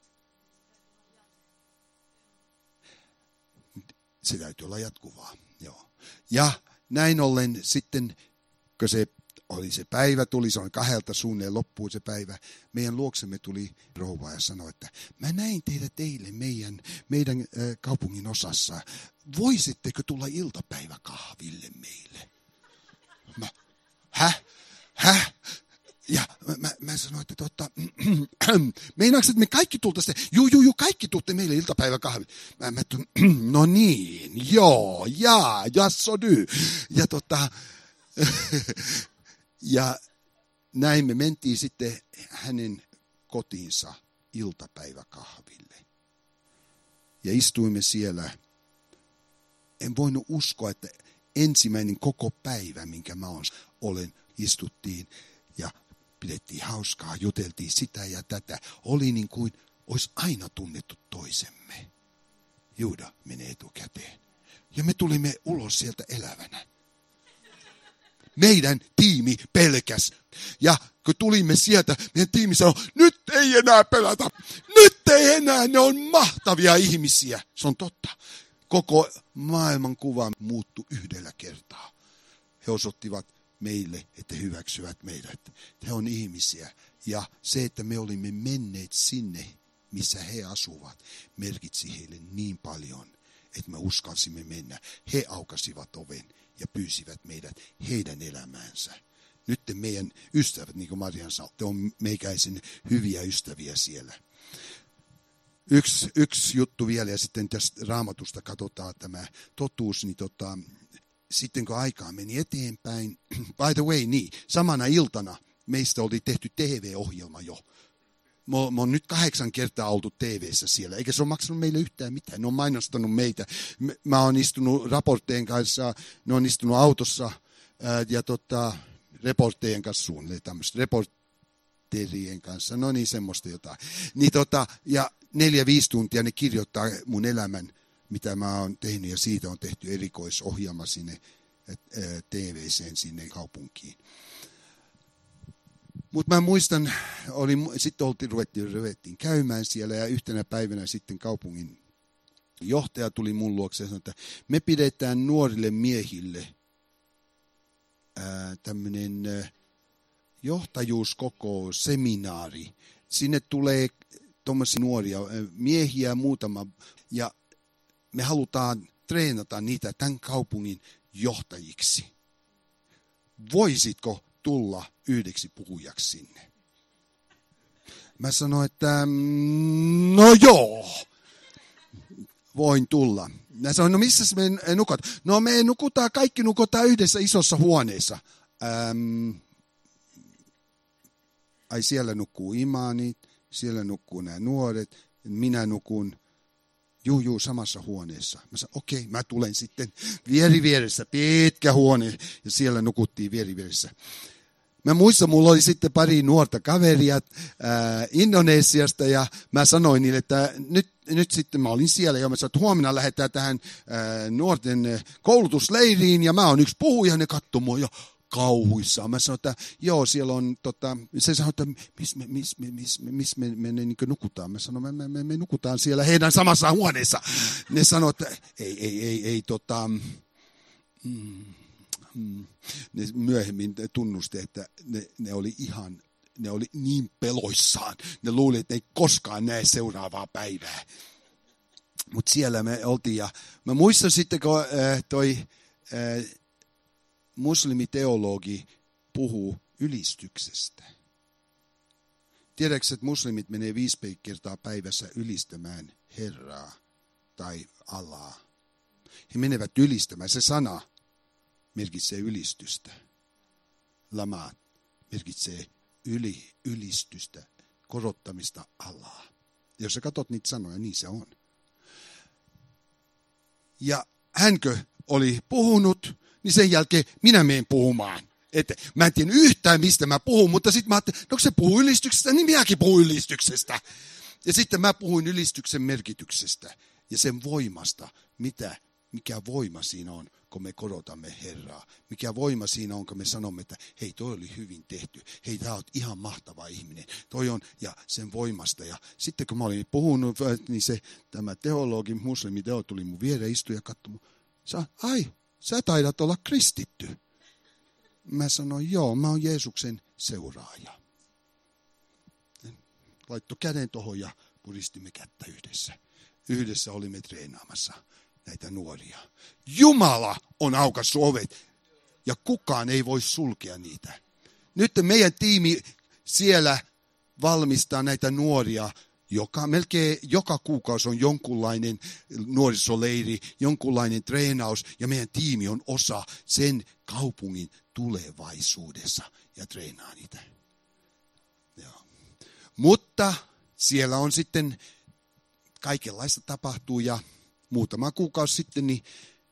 Se täytyy olla jatkuvaa, joo. Ja näin ollen sitten, kun se päivä tuli, se on 2 suunnilleen loppuun se päivä. Meidän luoksemme tuli rouva ja sanoi, että mä näin teidät eilen meidän kaupungin osassa. Voisitteko tulla iltapäiväkahville meille? Häh? Ja mä sanoin, että meinaatko, että me kaikki tultaisiin? Juu, kaikki tuutte meille iltapäiväkahville. No niin, joo, jasso dy. Ja ja näin me mentiin sitten hänen kotiinsa iltapäiväkahville. Ja istuimme siellä. En voinut uskoa, että ensimmäinen koko päivä, minkä mä istuttiin ja pidettiin hauskaa, juteltiin sitä ja tätä. Oli niin kuin olisi aina tunnettu toisemme. Juuda menee etukäteen. Ja me tulimme ulos sieltä elävänä. Meidän tiimi pelkäs. Ja kun tulimme sieltä, meidän tiimi sanoi, nyt ei enää pelätä. Nyt ei enää, ne on mahtavia ihmisiä. Se on totta. Koko maailman kuva muuttui yhdellä kertaa. He osoittivat meille, että he hyväksyvät meidät. He on ihmisiä. Ja se, että me olimme menneet sinne, missä he asuvat, merkitsi heille niin paljon, että me uskalsimme mennä. He aukasivat oven ja pyysivät meidät heidän elämäänsä. Nyt meidän ystävät, niin kuin Marian sanoi, on meikäisen hyviä ystäviä siellä. Yksi juttu vielä, ja sitten tästä Raamatusta katsotaan tämä totuus, niin sitten kun aikaa meni eteenpäin, by the way, niin, samana iltana meistä oli tehty TV-ohjelma jo. Me on nyt 8 kertaa oltu TV:ssä siellä, eikä se ole maksanut meille yhtään mitään. Ne on mainostanut meitä. Mä oon istunut raporttien kanssa, ne on istunut autossa ja reporttejen kanssa suunnilleen tämmöistä, reporterien kanssa, no niin semmoista jotain. Niin ja 4-5 tuntia ne kirjoittaa mun elämän, mitä mä oon tehnyt, ja siitä on tehty erikoisohjelma sinne TV:seen sinne kaupunkiin. Mutta mä muistan, sitten ruvettiin käymään siellä, ja yhtenä päivänä sitten kaupungin johtaja tuli mun luokse ja sanoi, että me pidetään nuorille miehille tämmöinen johtajuuskokous, seminaari. Sinne tulee tuommoisia nuoria miehiä muutama, ja me halutaan treenata niitä tämän kaupungin johtajiksi. Voisitko tulla yhdeksi puhujaksi sinne? Mä sanoin, että no joo. voin tulla. Mä sanoin, no missä me nukutaan? No me kaikki nukutaan yhdessä isossa huoneessa. Ai siellä nukkuu imaanit, siellä nukkuu nämä nuoret, minä nukun samassa huoneessa. Mä sanoin, okei, mä tulen sitten vieressä, pitkä huone, ja siellä nukuttiin vieressä. Mä muistan, mulla oli sitten pari nuorta kaveria Indonesiasta, ja mä sanoin niille, että nyt sitten mä olin siellä, ja mä sanoin, että huomenna lähdetään tähän nuorten koulutusleiriin, ja mä oon yksi puhuja, ja ne katsoi mua jo kauhuissaan. Mä sanoin, että joo, siellä on, se sanoi, että missä me niin nukutaan. Mä sanoin, me nukutaan siellä heidän samassa huoneessa. Ne sanoi, että ei, ne myöhemmin tunnusti, että ne oli niin peloissaan. Ne luuli, että ei koskaan näe seuraavaa päivää. Mutta siellä me oltiin, ja mä muistan sitten, kun muslimiteologi puhuu ylistyksestä. Tiedätkö, että muslimit menee 5 kertaa päivässä ylistämään Herraa tai Allahaa? He menevät ylistämään. Se sana merkitsee ylistystä. Lama merkitsee ylistystä, korottamista Allaha. Jos sä katsot niitä sanoja, niin se on. Ja hänkö oli puhunut, niin sen jälkeen minä menen puhumaan. Että mä en tiedä yhtään, mistä mä puhun, mutta sitten mä ajattelin, no kun se puhuu ylistyksestä, niin minäkin puhun ylistyksestä. Ja sitten mä puhuin ylistyksen merkityksestä ja sen voimasta, mikä voima siinä on, kun me korotamme Herraa. Mikä voima siinä on, kun me sanomme, että hei, toi oli hyvin tehty. Hei, tää oot ihan mahtava ihminen. Toi on, ja sen voimasta. Ja sitten kun mä olin puhunut, niin tämä teologi, muslimiteo tuli mun viereen, istui ja katsoi mun. Sä taidat olla kristitty. Mä sanoin, joo, mä oon Jeesuksen seuraaja. Laittoi käden tohon ja puristimme kättä yhdessä. Yhdessä olimme treenaamassa näitä nuoria. Jumala on aukaissut ovet ja kukaan ei voi sulkea niitä. Nyt meidän tiimi siellä valmistaa näitä nuoria. Melkein joka kuukausi on jonkunlainen nuorisoleiri, jonkunlainen treenaus ja meidän tiimi on osa sen kaupungin tulevaisuudessa ja treenaa niitä. Joo. Mutta siellä on sitten kaikenlaista tapahtuu ja muutama kuukausi sitten niin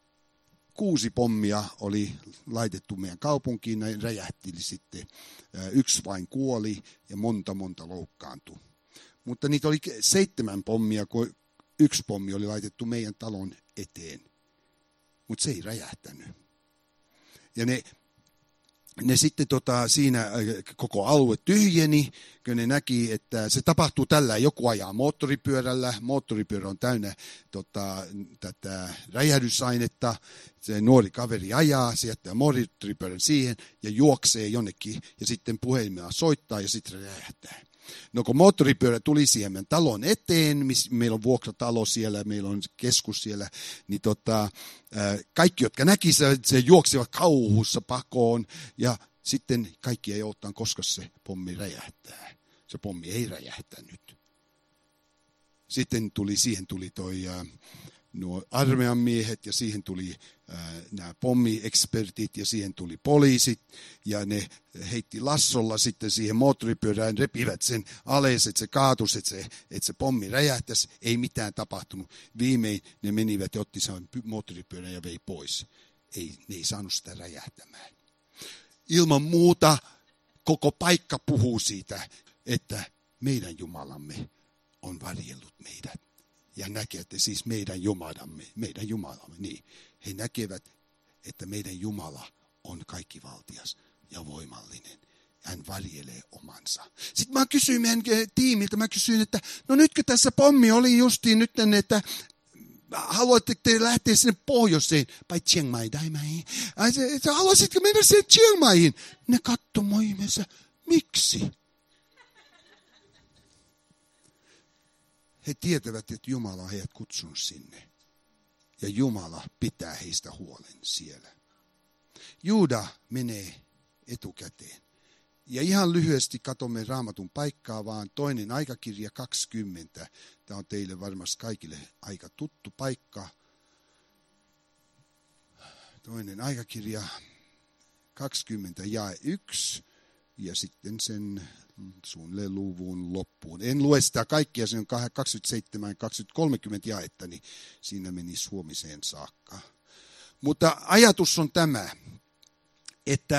6 pommia oli laitettu meidän kaupunkiin ja räjähti sitten. 1 vain kuoli ja monta loukkaantui. Mutta niitä oli 7 pommia, kun 1 pommi oli laitettu meidän talon eteen. Mutta se ei räjähtänyt. Ja ne sitten siinä koko alue tyhjeni, kun ne näki, että se tapahtuu tällä. Joku ajaa moottoripyörällä. Moottoripyörä on täynnä tätä räjähdysainetta. Se nuori kaveri ajaa, se jättää moottoripyörän siihen ja juoksee jonnekin. Ja sitten puhelimella soittaa ja sitten räjähtää. No kun moottoripyörä tuli siihen meidän talon eteen, meillä on vuokratalo siellä, meillä on keskus siellä, niin kaikki, jotka näki se juoksivat kauhussa pakoon ja sitten kaikki ei odottaa, koska se pommi räjähtää. Se pommi ei räjähtänyt. Sitten siihen tuli nuo armeijan miehet ja siihen tuli nämä pommiekspertit ja siihen tuli poliisit ja ne heitti lassolla sitten siihen moottoripyörään, repivät sen alees, että se kaatuisi, että se pommi räjähtäisi, ei mitään tapahtunut. Viimein ne menivät ja otti sen moottoripyörän ja vei pois. Ne ei saanut sitä räjähtämään. Ilman muuta koko paikka puhuu siitä, että meidän Jumalamme on varjellut meidät. Ja näkevät, siis meidän Jumalamme, niin. He näkevät, että meidän Jumala on kaikkivaltias ja voimallinen. Hän varjelee omansa. Sitten mä kysyin meidän tiimiltä, että no nytkö tässä pommi oli justiin nyt, että haluatteko te lähteä sinne pohjoiseen, vai Chiang Mai, haluaisitko mennä sinne Chiang Maihin? Ne katsoi mua ihmeessä, miksi? He tietävät, että Jumala on heidät kutsunut sinne. Ja Jumala pitää heistä huolen siellä. Juuda menee etukäteen. Ja ihan lyhyesti katsomme Raamatun paikkaa, vaan toinen aikakirja 20. Tämä on teille varmasti kaikille aika tuttu paikka. Toinen aikakirja 20 jae 1 ja sitten sen suunnilleen luvun loppuun. En lue sitä kaikkia, se on 27, 30 jaetta, niin siinä menisi huomiseen saakka. Mutta ajatus on tämä, että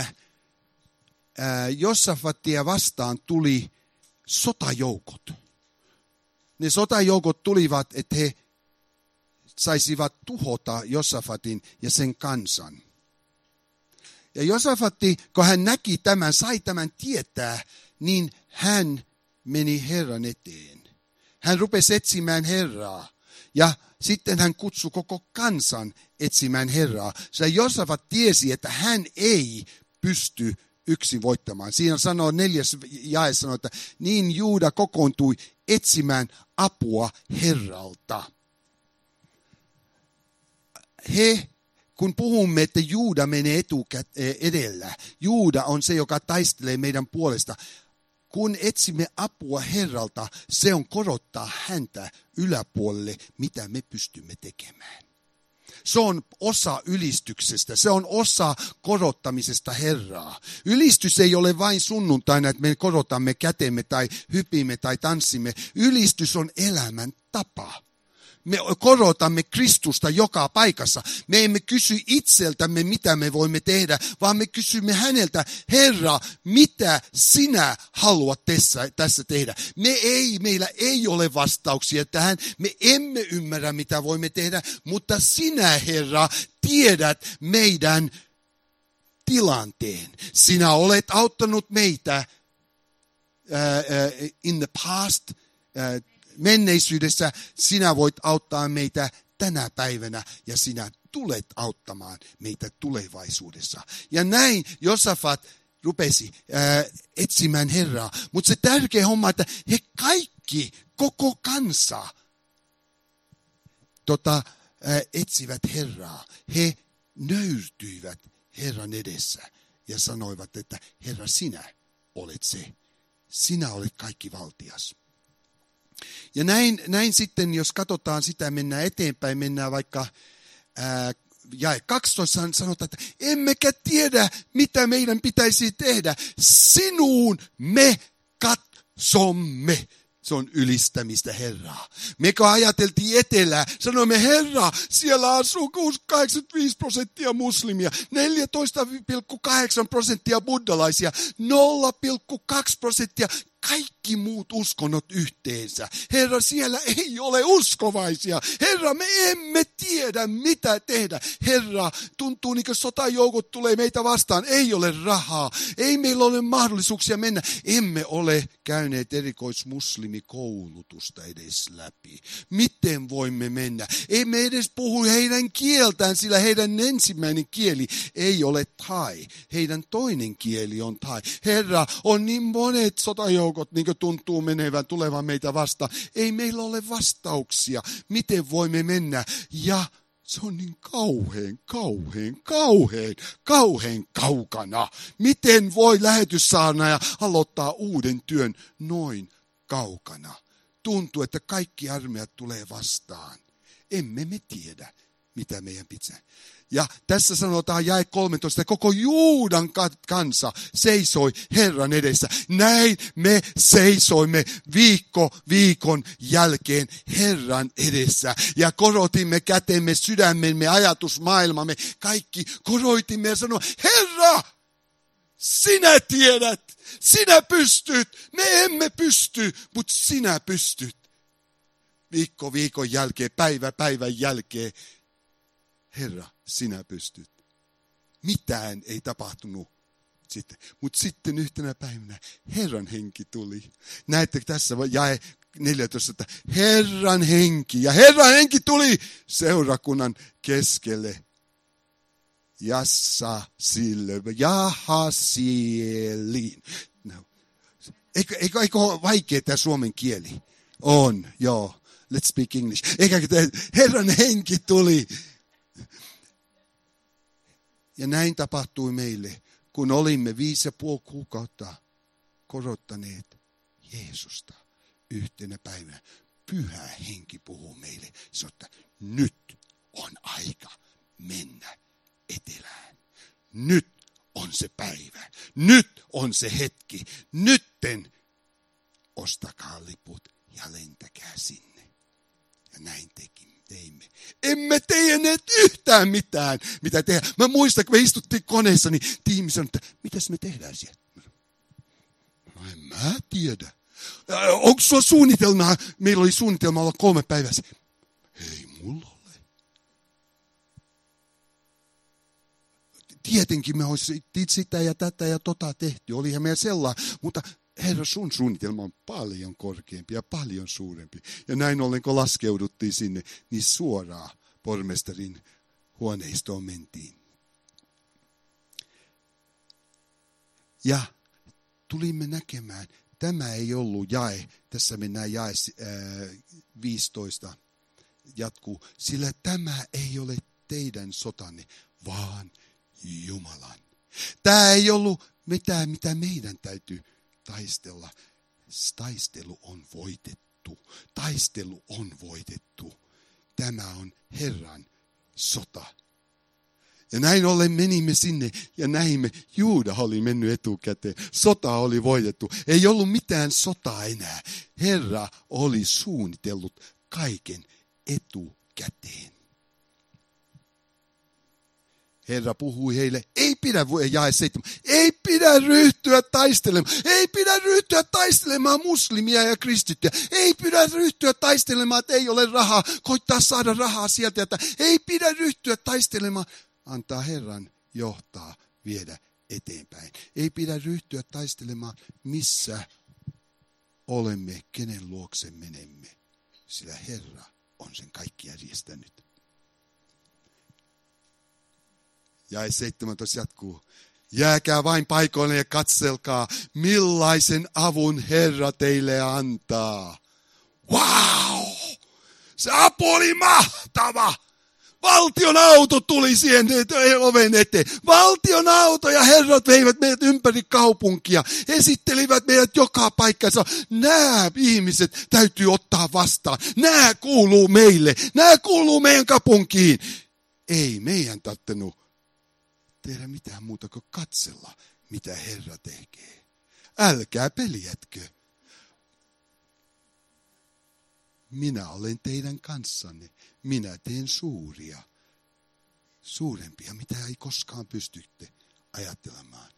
Josafatia vastaan tuli sotajoukot. Ne sotajoukot tulivat, että he saisivat tuhota Josafatin ja sen kansan. Ja Josafatti, kun hän näki tämän, sai tämän tietää, niin hän meni Herran eteen. Hän rupesi etsimään Herraa. Ja sitten hän kutsui koko kansan etsimään Herraa. Sillä Josafat tiesi, että hän ei pysty yksin voittamaan. Siinä sanoo 4. jae, sanoo, että niin Juuda kokoontui etsimään apua Herralta. Kun puhumme, että Juuda menee edellä, Juuda on se, joka taistelee meidän puolesta. Kun etsimme apua Herralta, se on korottaa häntä yläpuolelle, mitä me pystymme tekemään. Se on osa ylistyksestä, se on osa korottamisesta Herraa. Ylistys ei ole vain sunnuntaina, että me korotamme kätemme tai hypimme tai tanssimme. Ylistys on elämän tapa. Me korotamme Kristusta joka paikassa. Me emme kysy itseltämme, mitä me voimme tehdä, vaan me kysymme häneltä, Herra, mitä sinä haluat tässä tehdä? Meillä ei ole vastauksia tähän. Me emme ymmärrä, mitä voimme tehdä, mutta sinä, Herra, tiedät meidän tilanteen. Sinä olet auttanut meitä in the past, menneisyydessä, sinä voit auttaa meitä tänä päivänä ja sinä tulet auttamaan meitä tulevaisuudessa. Ja näin Josafat rupesi etsimään Herraa. Mutta se tärkeä homma, että he kaikki, koko kansa, etsivät Herraa. He nöyrtyivät Herran edessä ja sanoivat, että Herra, sinä olet se. Sinä olet kaikki valtias. Ja näin sitten, jos katsotaan sitä, mennään eteenpäin, mennään vaikka jae 12, sanotaan, että emmekä tiedä, mitä meidän pitäisi tehdä. Sinuun me katsomme. Se on ylistämistä Herraa. Me kun ajateltiin etelää, sanoimme Herra, siellä asuu 85% muslimia, 14,8% buddhalaisia, 0,2% kaikki muut uskonnot yhteensä. Herra, siellä ei ole uskovaisia. Herra, me emme tiedä, mitä tehdä. Herra, tuntuu niin kuin sotajoukot tulee meitä vastaan. Ei ole rahaa. Ei meillä ole mahdollisuuksia mennä. Emme ole käyneet erikoismuslimikoulutusta edes läpi. Miten voimme mennä? Emme edes puhu heidän kieltään, sillä heidän ensimmäinen kieli ei ole thai. Heidän toinen kieli on thai. Herra, on niin monet sotajoukot, niin kuin tuntuu menevän, tulevan meitä vastaan. Ei meillä ole vastauksia. Miten voimme mennä? Ja se on niin kauhean kaukana. Miten voi lähetyssaarnaaja aloittaa uuden työn noin kaukana? Tuntuu, että kaikki armeijat tulee vastaan. Emme me tiedä, mitä meidän pitää. Ja tässä sanotaan jae 13, että koko Juudan kansa seisoi Herran edessä. Näin me seisoimme viikon jälkeen Herran edessä. Ja korotimme kätemme, sydämemme, ajatusmaailmamme. Kaikki koroitimme ja sanoimme, Herra, sinä tiedät, sinä pystyt. Me emme pysty, mutta sinä pystyt. Viikon jälkeen, päivän jälkeen. Herra, sinä pystyt. Mitään ei tapahtunut sitten. Mutta sitten yhtenä päivänä Herran henki tuli. Näette tässä jae 14, että Herran henki. Ja Herran henki tuli seurakunnan keskelle. Jahasieliin. No. Eikö ole vaikea tämä suomen kieli? On, joo. Let's speak English. Eikä Herran henki tuli. Ja näin tapahtui meille, kun olimme 5,5 kuukautta korottaneet Jeesusta yhtenä päivänä. Pyhä henki puhuu meille. Se, että nyt on aika mennä etelään. Nyt on se päivä. Nyt on se hetki. Nytten ostakaa liput ja lentäkää sinne. Ja näin teimme. Emme tehneet yhtään mitään, mitä tehdään. Mä muistan, kun me istuttiin koneessa, niin tiimi sanoi, että mitäs me tehdään siellä? No en mä tiedä. Onko sulla suunnitelmaa? Meillä oli suunnitelma olla 3 päivää. Ei mulla ole. Tietenkin me olisi sitä ja tätä ja tota tehty. Olihan meillä sellainen, mutta Herra, sun suunnitelma on paljon korkeampi ja paljon suurempi. Ja näin ollen, kun laskeuduttiin sinne, niin suoraan pormestarin huoneistoon mentiin. Ja tulimme näkemään, tämä ei ollut jae, tässä mennään jae 15 jatkuu, sillä tämä ei ole teidän sotanne, vaan Jumalan. Tämä ei ollut mitään, mitä meidän täytyy taistella. Taistelu on voitettu. Taistelu on voitettu. Tämä on Herran sota. Ja näin ollen menimme sinne ja näimme, Juuda oli mennyt etukäteen. Sota oli voitettu. Ei ollut mitään sotaa enää. Herra oli suunnitellut kaiken etukäteen. Herra puhui heille, ei pidä ryhtyä taistelemaan muslimia ja kristittyjä. Ei pidä ryhtyä taistelemaan, että ei ole rahaa, koittaa saada rahaa sieltä. Että ei pidä ryhtyä taistelemaan, antaa Herran johtaa, viedä eteenpäin. Ei pidä ryhtyä taistelemaan, missä olemme, kenen luokse menemme, sillä Herra on sen kaikki järjestänyt. Jae 17 jatkuu. Jääkää vain paikoille ja katselkaa, millaisen avun Herra teille antaa. Wow! Se apu oli mahtava! Valtion auto tuli siihen oven eteen. Valtion auto ja herrat veivät meidät ympäri kaupunkia. Esittelivät meidät joka paikassa. Nämä ihmiset täytyy ottaa vastaan. Nämä kuuluu meille. Nämä kuuluu meidän kaupunkiin. Ei meidän tarvinnut tehdä mitään muuta kuin katsella, mitä Herra tekee. Älkää peljätkö. Minä olen teidän kanssanne. Minä teen suurempia, mitä ei koskaan pystytte ajattelemaan.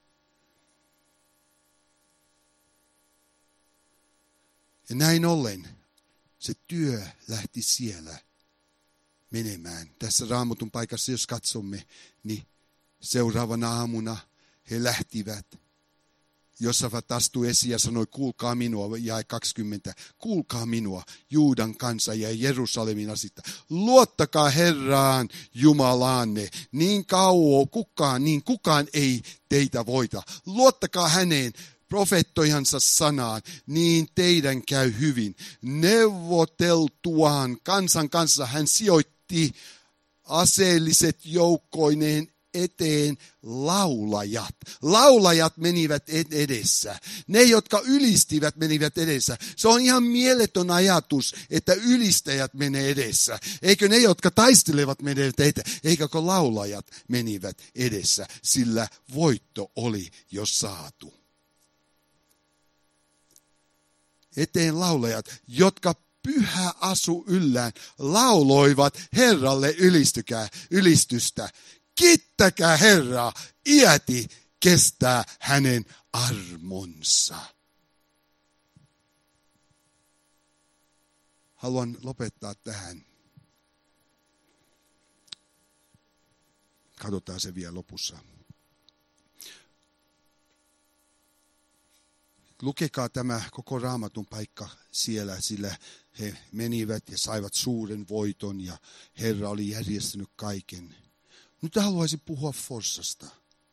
Ja näin ollen se työ lähti siellä menemään. Tässä Raamatun paikassa, jos katsomme, niin seuraavana aamuna he lähtivät. Josafat astui esiin ja sanoi, kuulkaa minua, jae 20, kuulkaa minua, Juudan kansa ja Jerusalemin asista. Luottakaa Herraan Jumalaanne, niin kauan kukaan ei teitä voita. Luottakaa häneen profeettojansa sanaan, niin teidän käy hyvin. Neuvoteltuaan kansan kanssa hän sijoitti aseelliset joukkoineen eteen laulajat. Laulajat menivät edessä. Ne, jotka ylistivät, menivät edessä. Se on ihan mieletön ajatus, että ylistäjät menee edessä. Eikö ne, jotka taistelevat, menevät eteen? Eikö laulajat menivät edessä, sillä voitto oli jo saatu. Eteen laulajat, jotka pyhä asu yllään, lauloivat Herralle ylistystä. Kiittäkää Herraa, iäti kestää hänen armonsa. Haluan lopettaa tähän. Katsotaan se vielä lopussa. Lukekaa tämä koko Raamatun paikka siellä, sillä he menivät ja saivat suuren voiton ja Herra oli järjestänyt kaiken. Nyt haluaisin puhua Forssasta.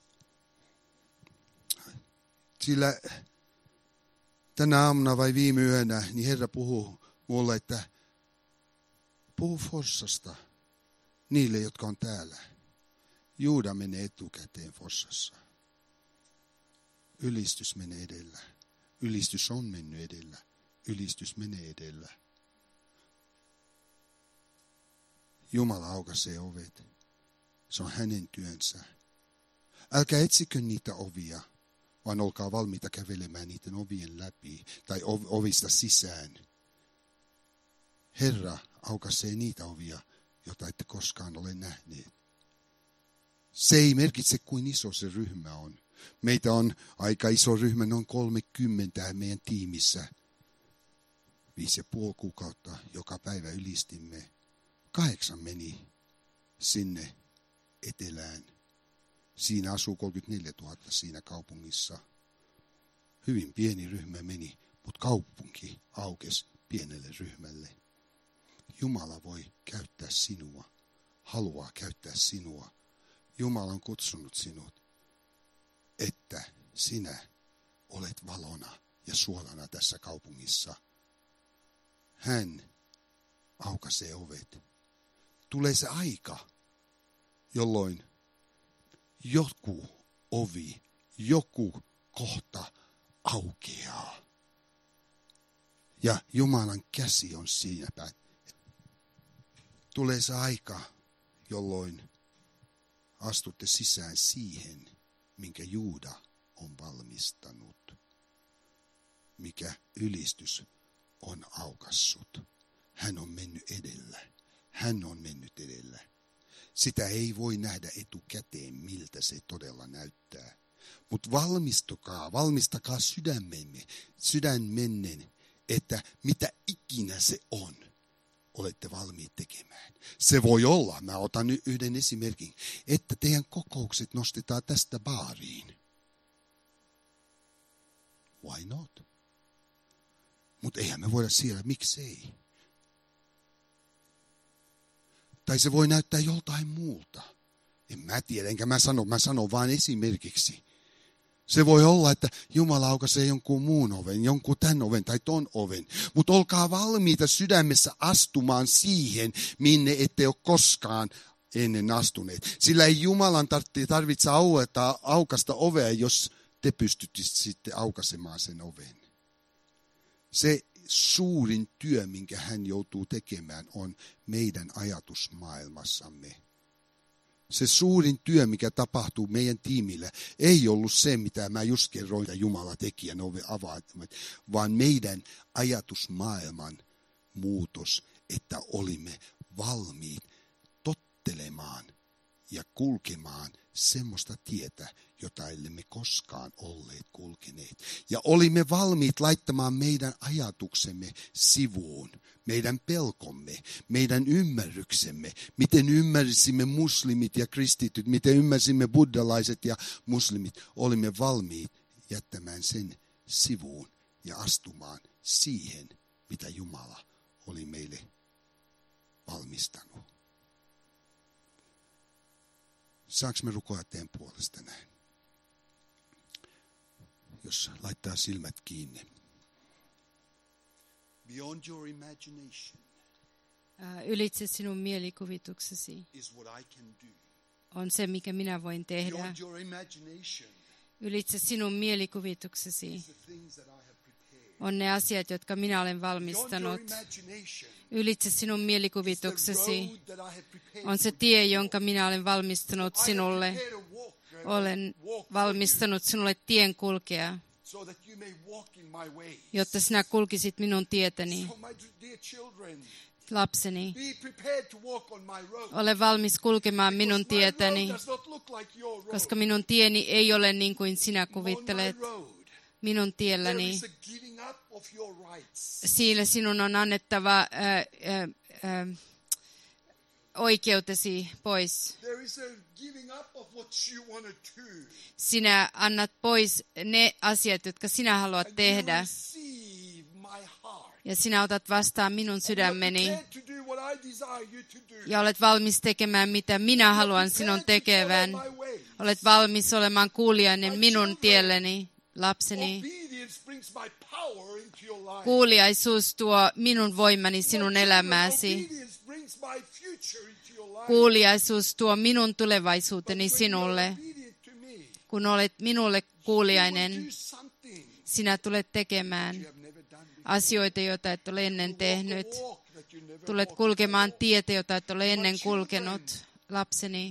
Sillä tänä aamuna vai viime yönä, niin Herra puhuu mulle, että puhu Forssasta niille, jotka on täällä. Juuda menee etukäteen Forssassa. ylistys menee edellä. Ylistys on mennyt edellä. Ylistys menee edellä. Jumala aukaisee ovet. Se on hänen työnsä. Älkää etsikö niitä ovia, vaan olkaa valmiita kävelemään niiden ovien läpi tai ovista sisään. Herra aukaisee niitä ovia, joita ette koskaan ole nähneet. Se ei merkitse, kuin iso se ryhmä on. Meitä on aika iso ryhmä, noin 30 meidän tiimissä. 5,5 kuukautta joka päivä ylistimme. 8 meni sinne etelään. Siinä asuu 34 000 siinä kaupungissa. Hyvin pieni ryhmä meni, mutta kaupunki aukesi pienelle ryhmälle. Jumala voi käyttää sinua, haluaa käyttää sinua. Jumala on kutsunut sinut, että sinä olet valona ja suolana tässä kaupungissa. Hän aukaisee ovet. Tulee se aika, jolloin joku ovi, joku kohta aukeaa. Ja Jumalan käsi on siinä päin. Tulee se aika, jolloin astutte sisään siihen, minkä Juuda on valmistanut. Mikä ylistys on aukassut. Hän on mennyt edellä. Hän on mennyt edellä. Sitä ei voi nähdä etukäteen, miltä se todella näyttää. Mutta valmistakaa sydämenne, että mitä ikinä se on, olette valmiit tekemään. Se voi olla, mä otan nyt yhden esimerkin, että teidän kokoukset nostetaan tästä baariin. Why not? Mutta eihän me voida siellä, miksei? Tai se voi näyttää joltain muulta. En mä tiedä, enkä mä sanon vaan esimerkiksi. Se voi olla, että Jumala aukaisee jonkun muun oven, jonkun tämän oven tai ton oven. Mutta olkaa valmiita sydämessä astumaan siihen, minne ette ole koskaan ennen astuneet. Sillä ei Jumalan tarvitse aukaista ovea, jos te pystytte sitten aukaisemaan sen oven. Se suurin työ, minkä hän joutuu tekemään, on meidän ajatusmaailmassamme. Se suurin työ, mikä tapahtuu meidän tiimillä, ei ollut se, mitä mä just kerroin, että Jumala teki ja ne avaimet, vaan meidän ajatusmaailman muutos, että olimme valmiit tottelemaan ja kulkemaan semmoista tietä, jota ellemme koskaan olleet kulkeneet. Ja olimme valmiit laittamaan meidän ajatuksemme sivuun, meidän pelkomme, meidän ymmärryksemme, miten ymmärsimme muslimit ja kristityt, miten ymmärsimme buddhalaiset ja muslimit. Olimme valmiit jättämään sen sivuun ja astumaan siihen, mitä Jumala oli meille valmistanut. Saanko me rukoilla teidän puolesta näin? Jos laittaa silmät kiinni. Beyond your imagination. Ylitse sinun mielikuvituksesi Is what I can do. on se, mikä minä voin tehdä. Beyond your imagination. Ylitse sinun mielikuvituksesi Is the things that I have prepared. on ne asiat, jotka minä olen Beyond valmistanut. your imagination. Ylitse sinun Is the mielikuvituksesi road that I have prepared on se for tie, you. jonka minä olen valmistanut I have sinulle. prepared a walk Olen for valmistanut sinulle tien kulkea, you, so that you may walk in my ways. jotta sinä kulkisit minun tietäni. So my dear children, Lapseni, be prepared to walk on my road. ole valmis kulkemaan minun Because my road tietäni, does not look like your road. koska minun tieni ei ole niin kuin sinä On kuvittelet. my road, Minun there tielläni, is a giving up of your rights. siinä sinun on annettava oikeutesi pois. There is a giving up of what you want to do. Sinä annat pois ne asiat, jotka sinä haluat And you tehdä, receive my heart. ja sinä otat vastaan minun You are sydämeni, prepared to do what I desire you to do. ja olet valmis tekemään, mitä minä haluan sinun tekevän. Olet valmis olemaan kuulijainen minun tielleni, lapseni. Obedience brings my power into your life. Kuuliaisuus tuo minun voimani sinun elämääsi. Obedience brings my future into your life. Kuuliaisuus tuo minun tulevaisuuteni When you are sinulle. obedient to me, Kun olet minulle kuuliainen. Sinä tulet tekemään asioita, joita et ole ennen tehnyt. Tulet kulkemaan tietä, jota et ole ennen kulkenut, lapseni.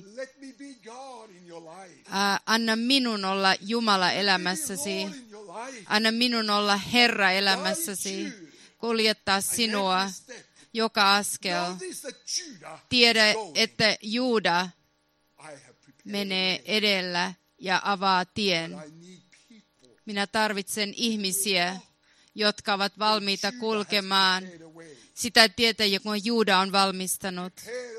Anna minun olla Jumala elämässäsi. Anna minun olla Herra elämässäsi. Kuljettaa sinua joka askel. Tiedä, että Juuda menee edellä ja avaa tien. Minä tarvitsen ihmisiä, jotka ovat valmiita kulkemaan sitä tietä, jonka Juuda on valmistanut.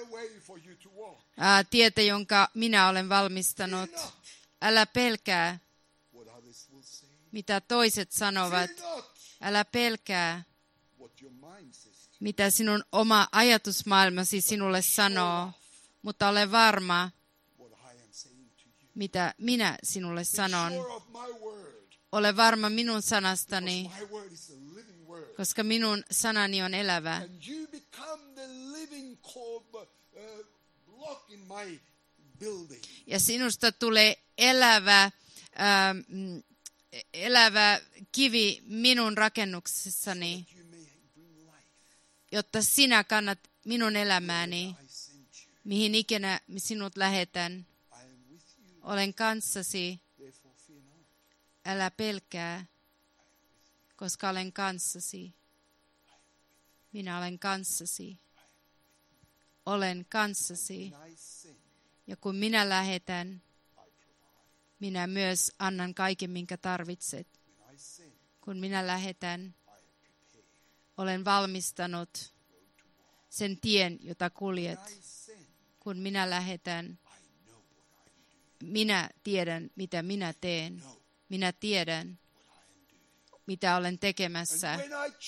Tietä, jonka minä olen valmistanut. Älä pelkää, mitä toiset sanovat. Älä pelkää, mitä sinun oma ajatusmaailmasi sinulle sanoo, mutta ole varma, mitä minä sinulle sanon. Ole varma minun sanastani, koska minun sanani on elävä. Ja sinusta tulee elävä kivi minun rakennuksessani, jotta sinä kannat minun elämääni, mihin ikinä sinut lähetän. Olen kanssasi. Älä pelkää, koska olen kanssasi. Minä olen kanssasi. Olen kanssasi. Ja kun minä lähetän, minä myös annan kaiken, minkä tarvitset. Kun minä lähetän, olen valmistanut sen tien, jota kuljet. Kun minä lähetän, minä tiedän, mitä minä teen. Minä tiedän, mitä olen tekemässä.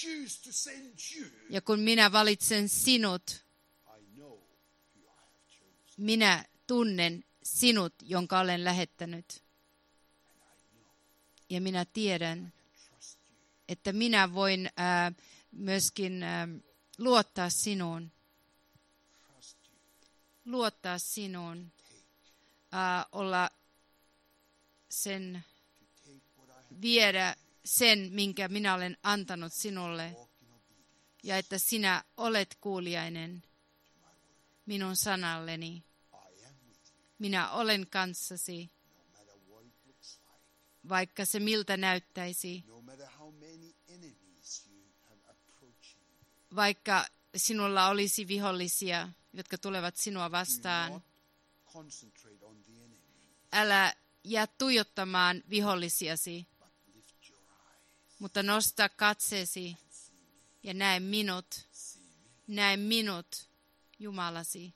Ja kun minä valitsen sinut, minä tunnen sinut, jonka olen lähettänyt. Ja minä tiedän, että minä voin myöskin luottaa sinuun. Luottaa sinuun. Olla sen, viedä sen, minkä minä olen antanut sinulle. Ja että sinä olet kuuliainen minun sanalleni. Minä olen kanssasi, vaikka se miltä näyttäisi. Vaikka sinulla olisi vihollisia, jotka tulevat sinua vastaan. Älä jää tuijottamaan vihollisiasi, mutta nosta katseesi ja näe minut, Jumalasi,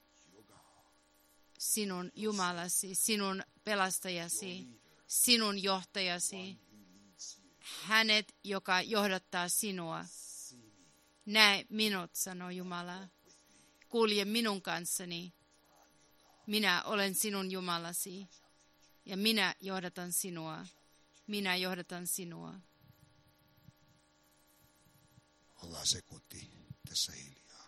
sinun Jumalasi, sinun pelastajasi, sinun johtajasi, hänet, joka johdattaa sinua. Näe minut, sanoo Jumala, kulje minun kanssani, minä olen sinun Jumalasi ja minä johdatan sinua, minä johdatan sinua. Ollaan sekunti tässä hiljaa.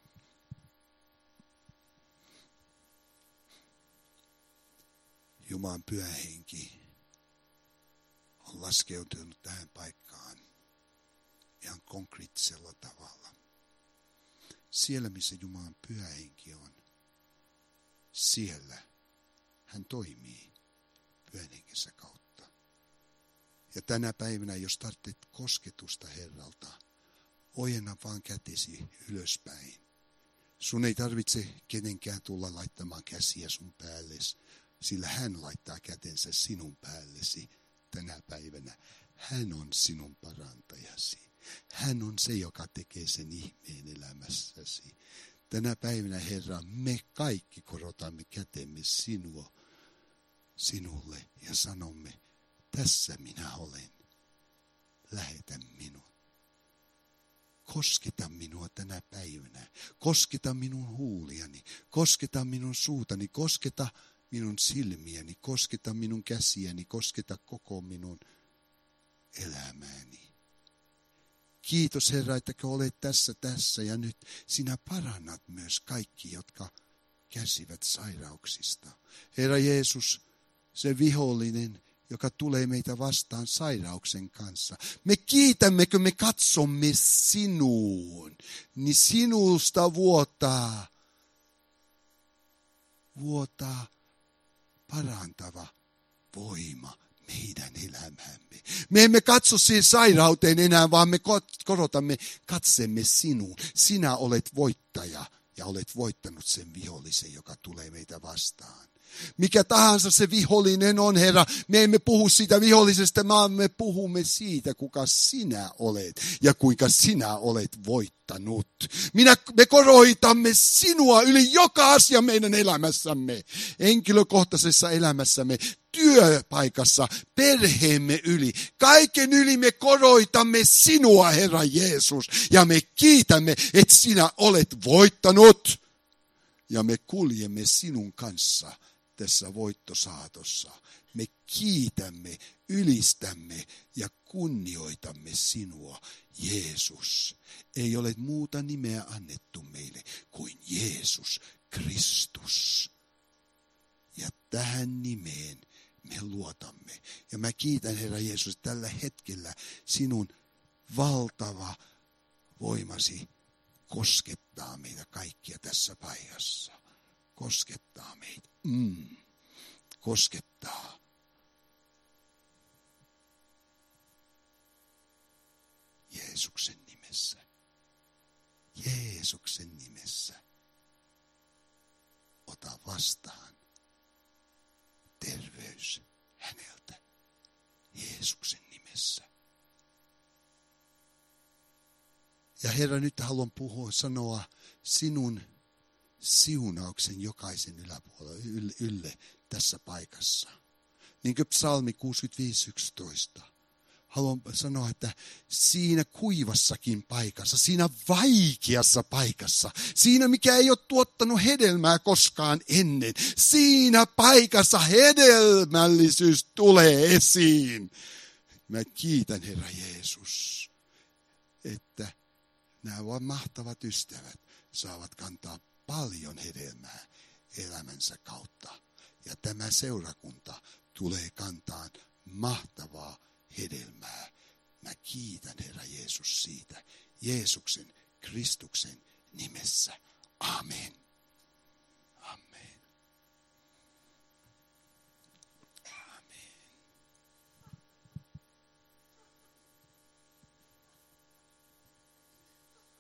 Jumalan pyhä henki on laskeutunut tähän paikkaan ihan konkreettisella tavalla. Siellä, missä Jumalan pyhä henki on, siellä hän toimii pyhän henkensä kautta. Ja tänä päivänä, jos tarvitset kosketusta Herralta, ojenna vaan kätesi ylöspäin. Sun ei tarvitse kenenkään tulla laittamaan käsiä sun päällesi, sillä hän laittaa kätensä sinun päällesi tänä päivänä. Hän on sinun parantajasi. Hän on se, joka tekee sen ihmeen elämässäsi. Tänä päivänä, Herra, me kaikki korotamme kätemme sinulle ja sanomme, tässä minä olen. Lähetä minut. Kosketa minua tänä päivänä. Kosketa minun huuliani. Kosketa minun suutani. Kosketa minun silmiäni. Kosketa minun käsiäni. Kosketa koko minun elämääni. Kiitos Herra, että olet tässä ja nyt sinä parannat myös kaikki, jotka kärsivät sairauksista. Herra Jeesus, se vihollinen, joka tulee meitä vastaan sairauksen kanssa. Me kiitämmekö me katsomme sinuun, niin sinusta vuotaa parantava voima meidän elämäämme. Me emme katso siihen sairauteen enää, vaan me korotamme katsemme sinuun. Sinä olet voittaja ja olet voittanut sen vihollisen, joka tulee meitä vastaan. Mikä tahansa se vihollinen on, Herra, me emme puhu siitä vihollisesta, vaan me puhumme siitä, kuka sinä olet ja kuinka sinä olet voittanut. Me koroitamme sinua yli joka asia meidän elämässämme, henkilökohtaisessa elämässämme, työpaikassa, perheemme yli. Kaiken yli me koroitamme sinua, Herra Jeesus, ja me kiitämme, että sinä olet voittanut. Ja me kuljemme sinun kanssa tässä voittosaatossa. Me kiitämme, ylistämme ja kunnioitamme sinua, Jeesus. Ei ole muuta nimeä annettu meille kuin Jeesus Kristus. Ja tähän nimeen me luotamme. Ja mä kiitän, Herra Jeesus, tällä hetkellä sinun valtava voimasi koskettaa meitä kaikkia tässä paikassa. Koskettaa meitä. Koskettaa. Jeesuksen nimessä. Jeesuksen nimessä. Ota vastaan terveys häneltä. Jeesuksen nimessä. Ja Herra, nyt haluan sanoa sinun siunauksen jokaisen ylle tässä paikassa. Niin kuin Psalmi 65:11. Haluan sanoa, että siinä kuivassakin paikassa, siinä vaikeassa paikassa, siinä mikä ei ole tuottanut hedelmää koskaan ennen, siinä paikassa hedelmällisyys tulee esiin. Mä kiitän, Herra Jeesus, että nämä mahtavat ystävät saavat kantaa paljon hedelmää elämänsä kautta. Ja tämä seurakunta tulee kantaa mahtavaa hedelmää. Mä kiitän, Herra Jeesus, siitä Jeesuksen Kristuksen nimessä.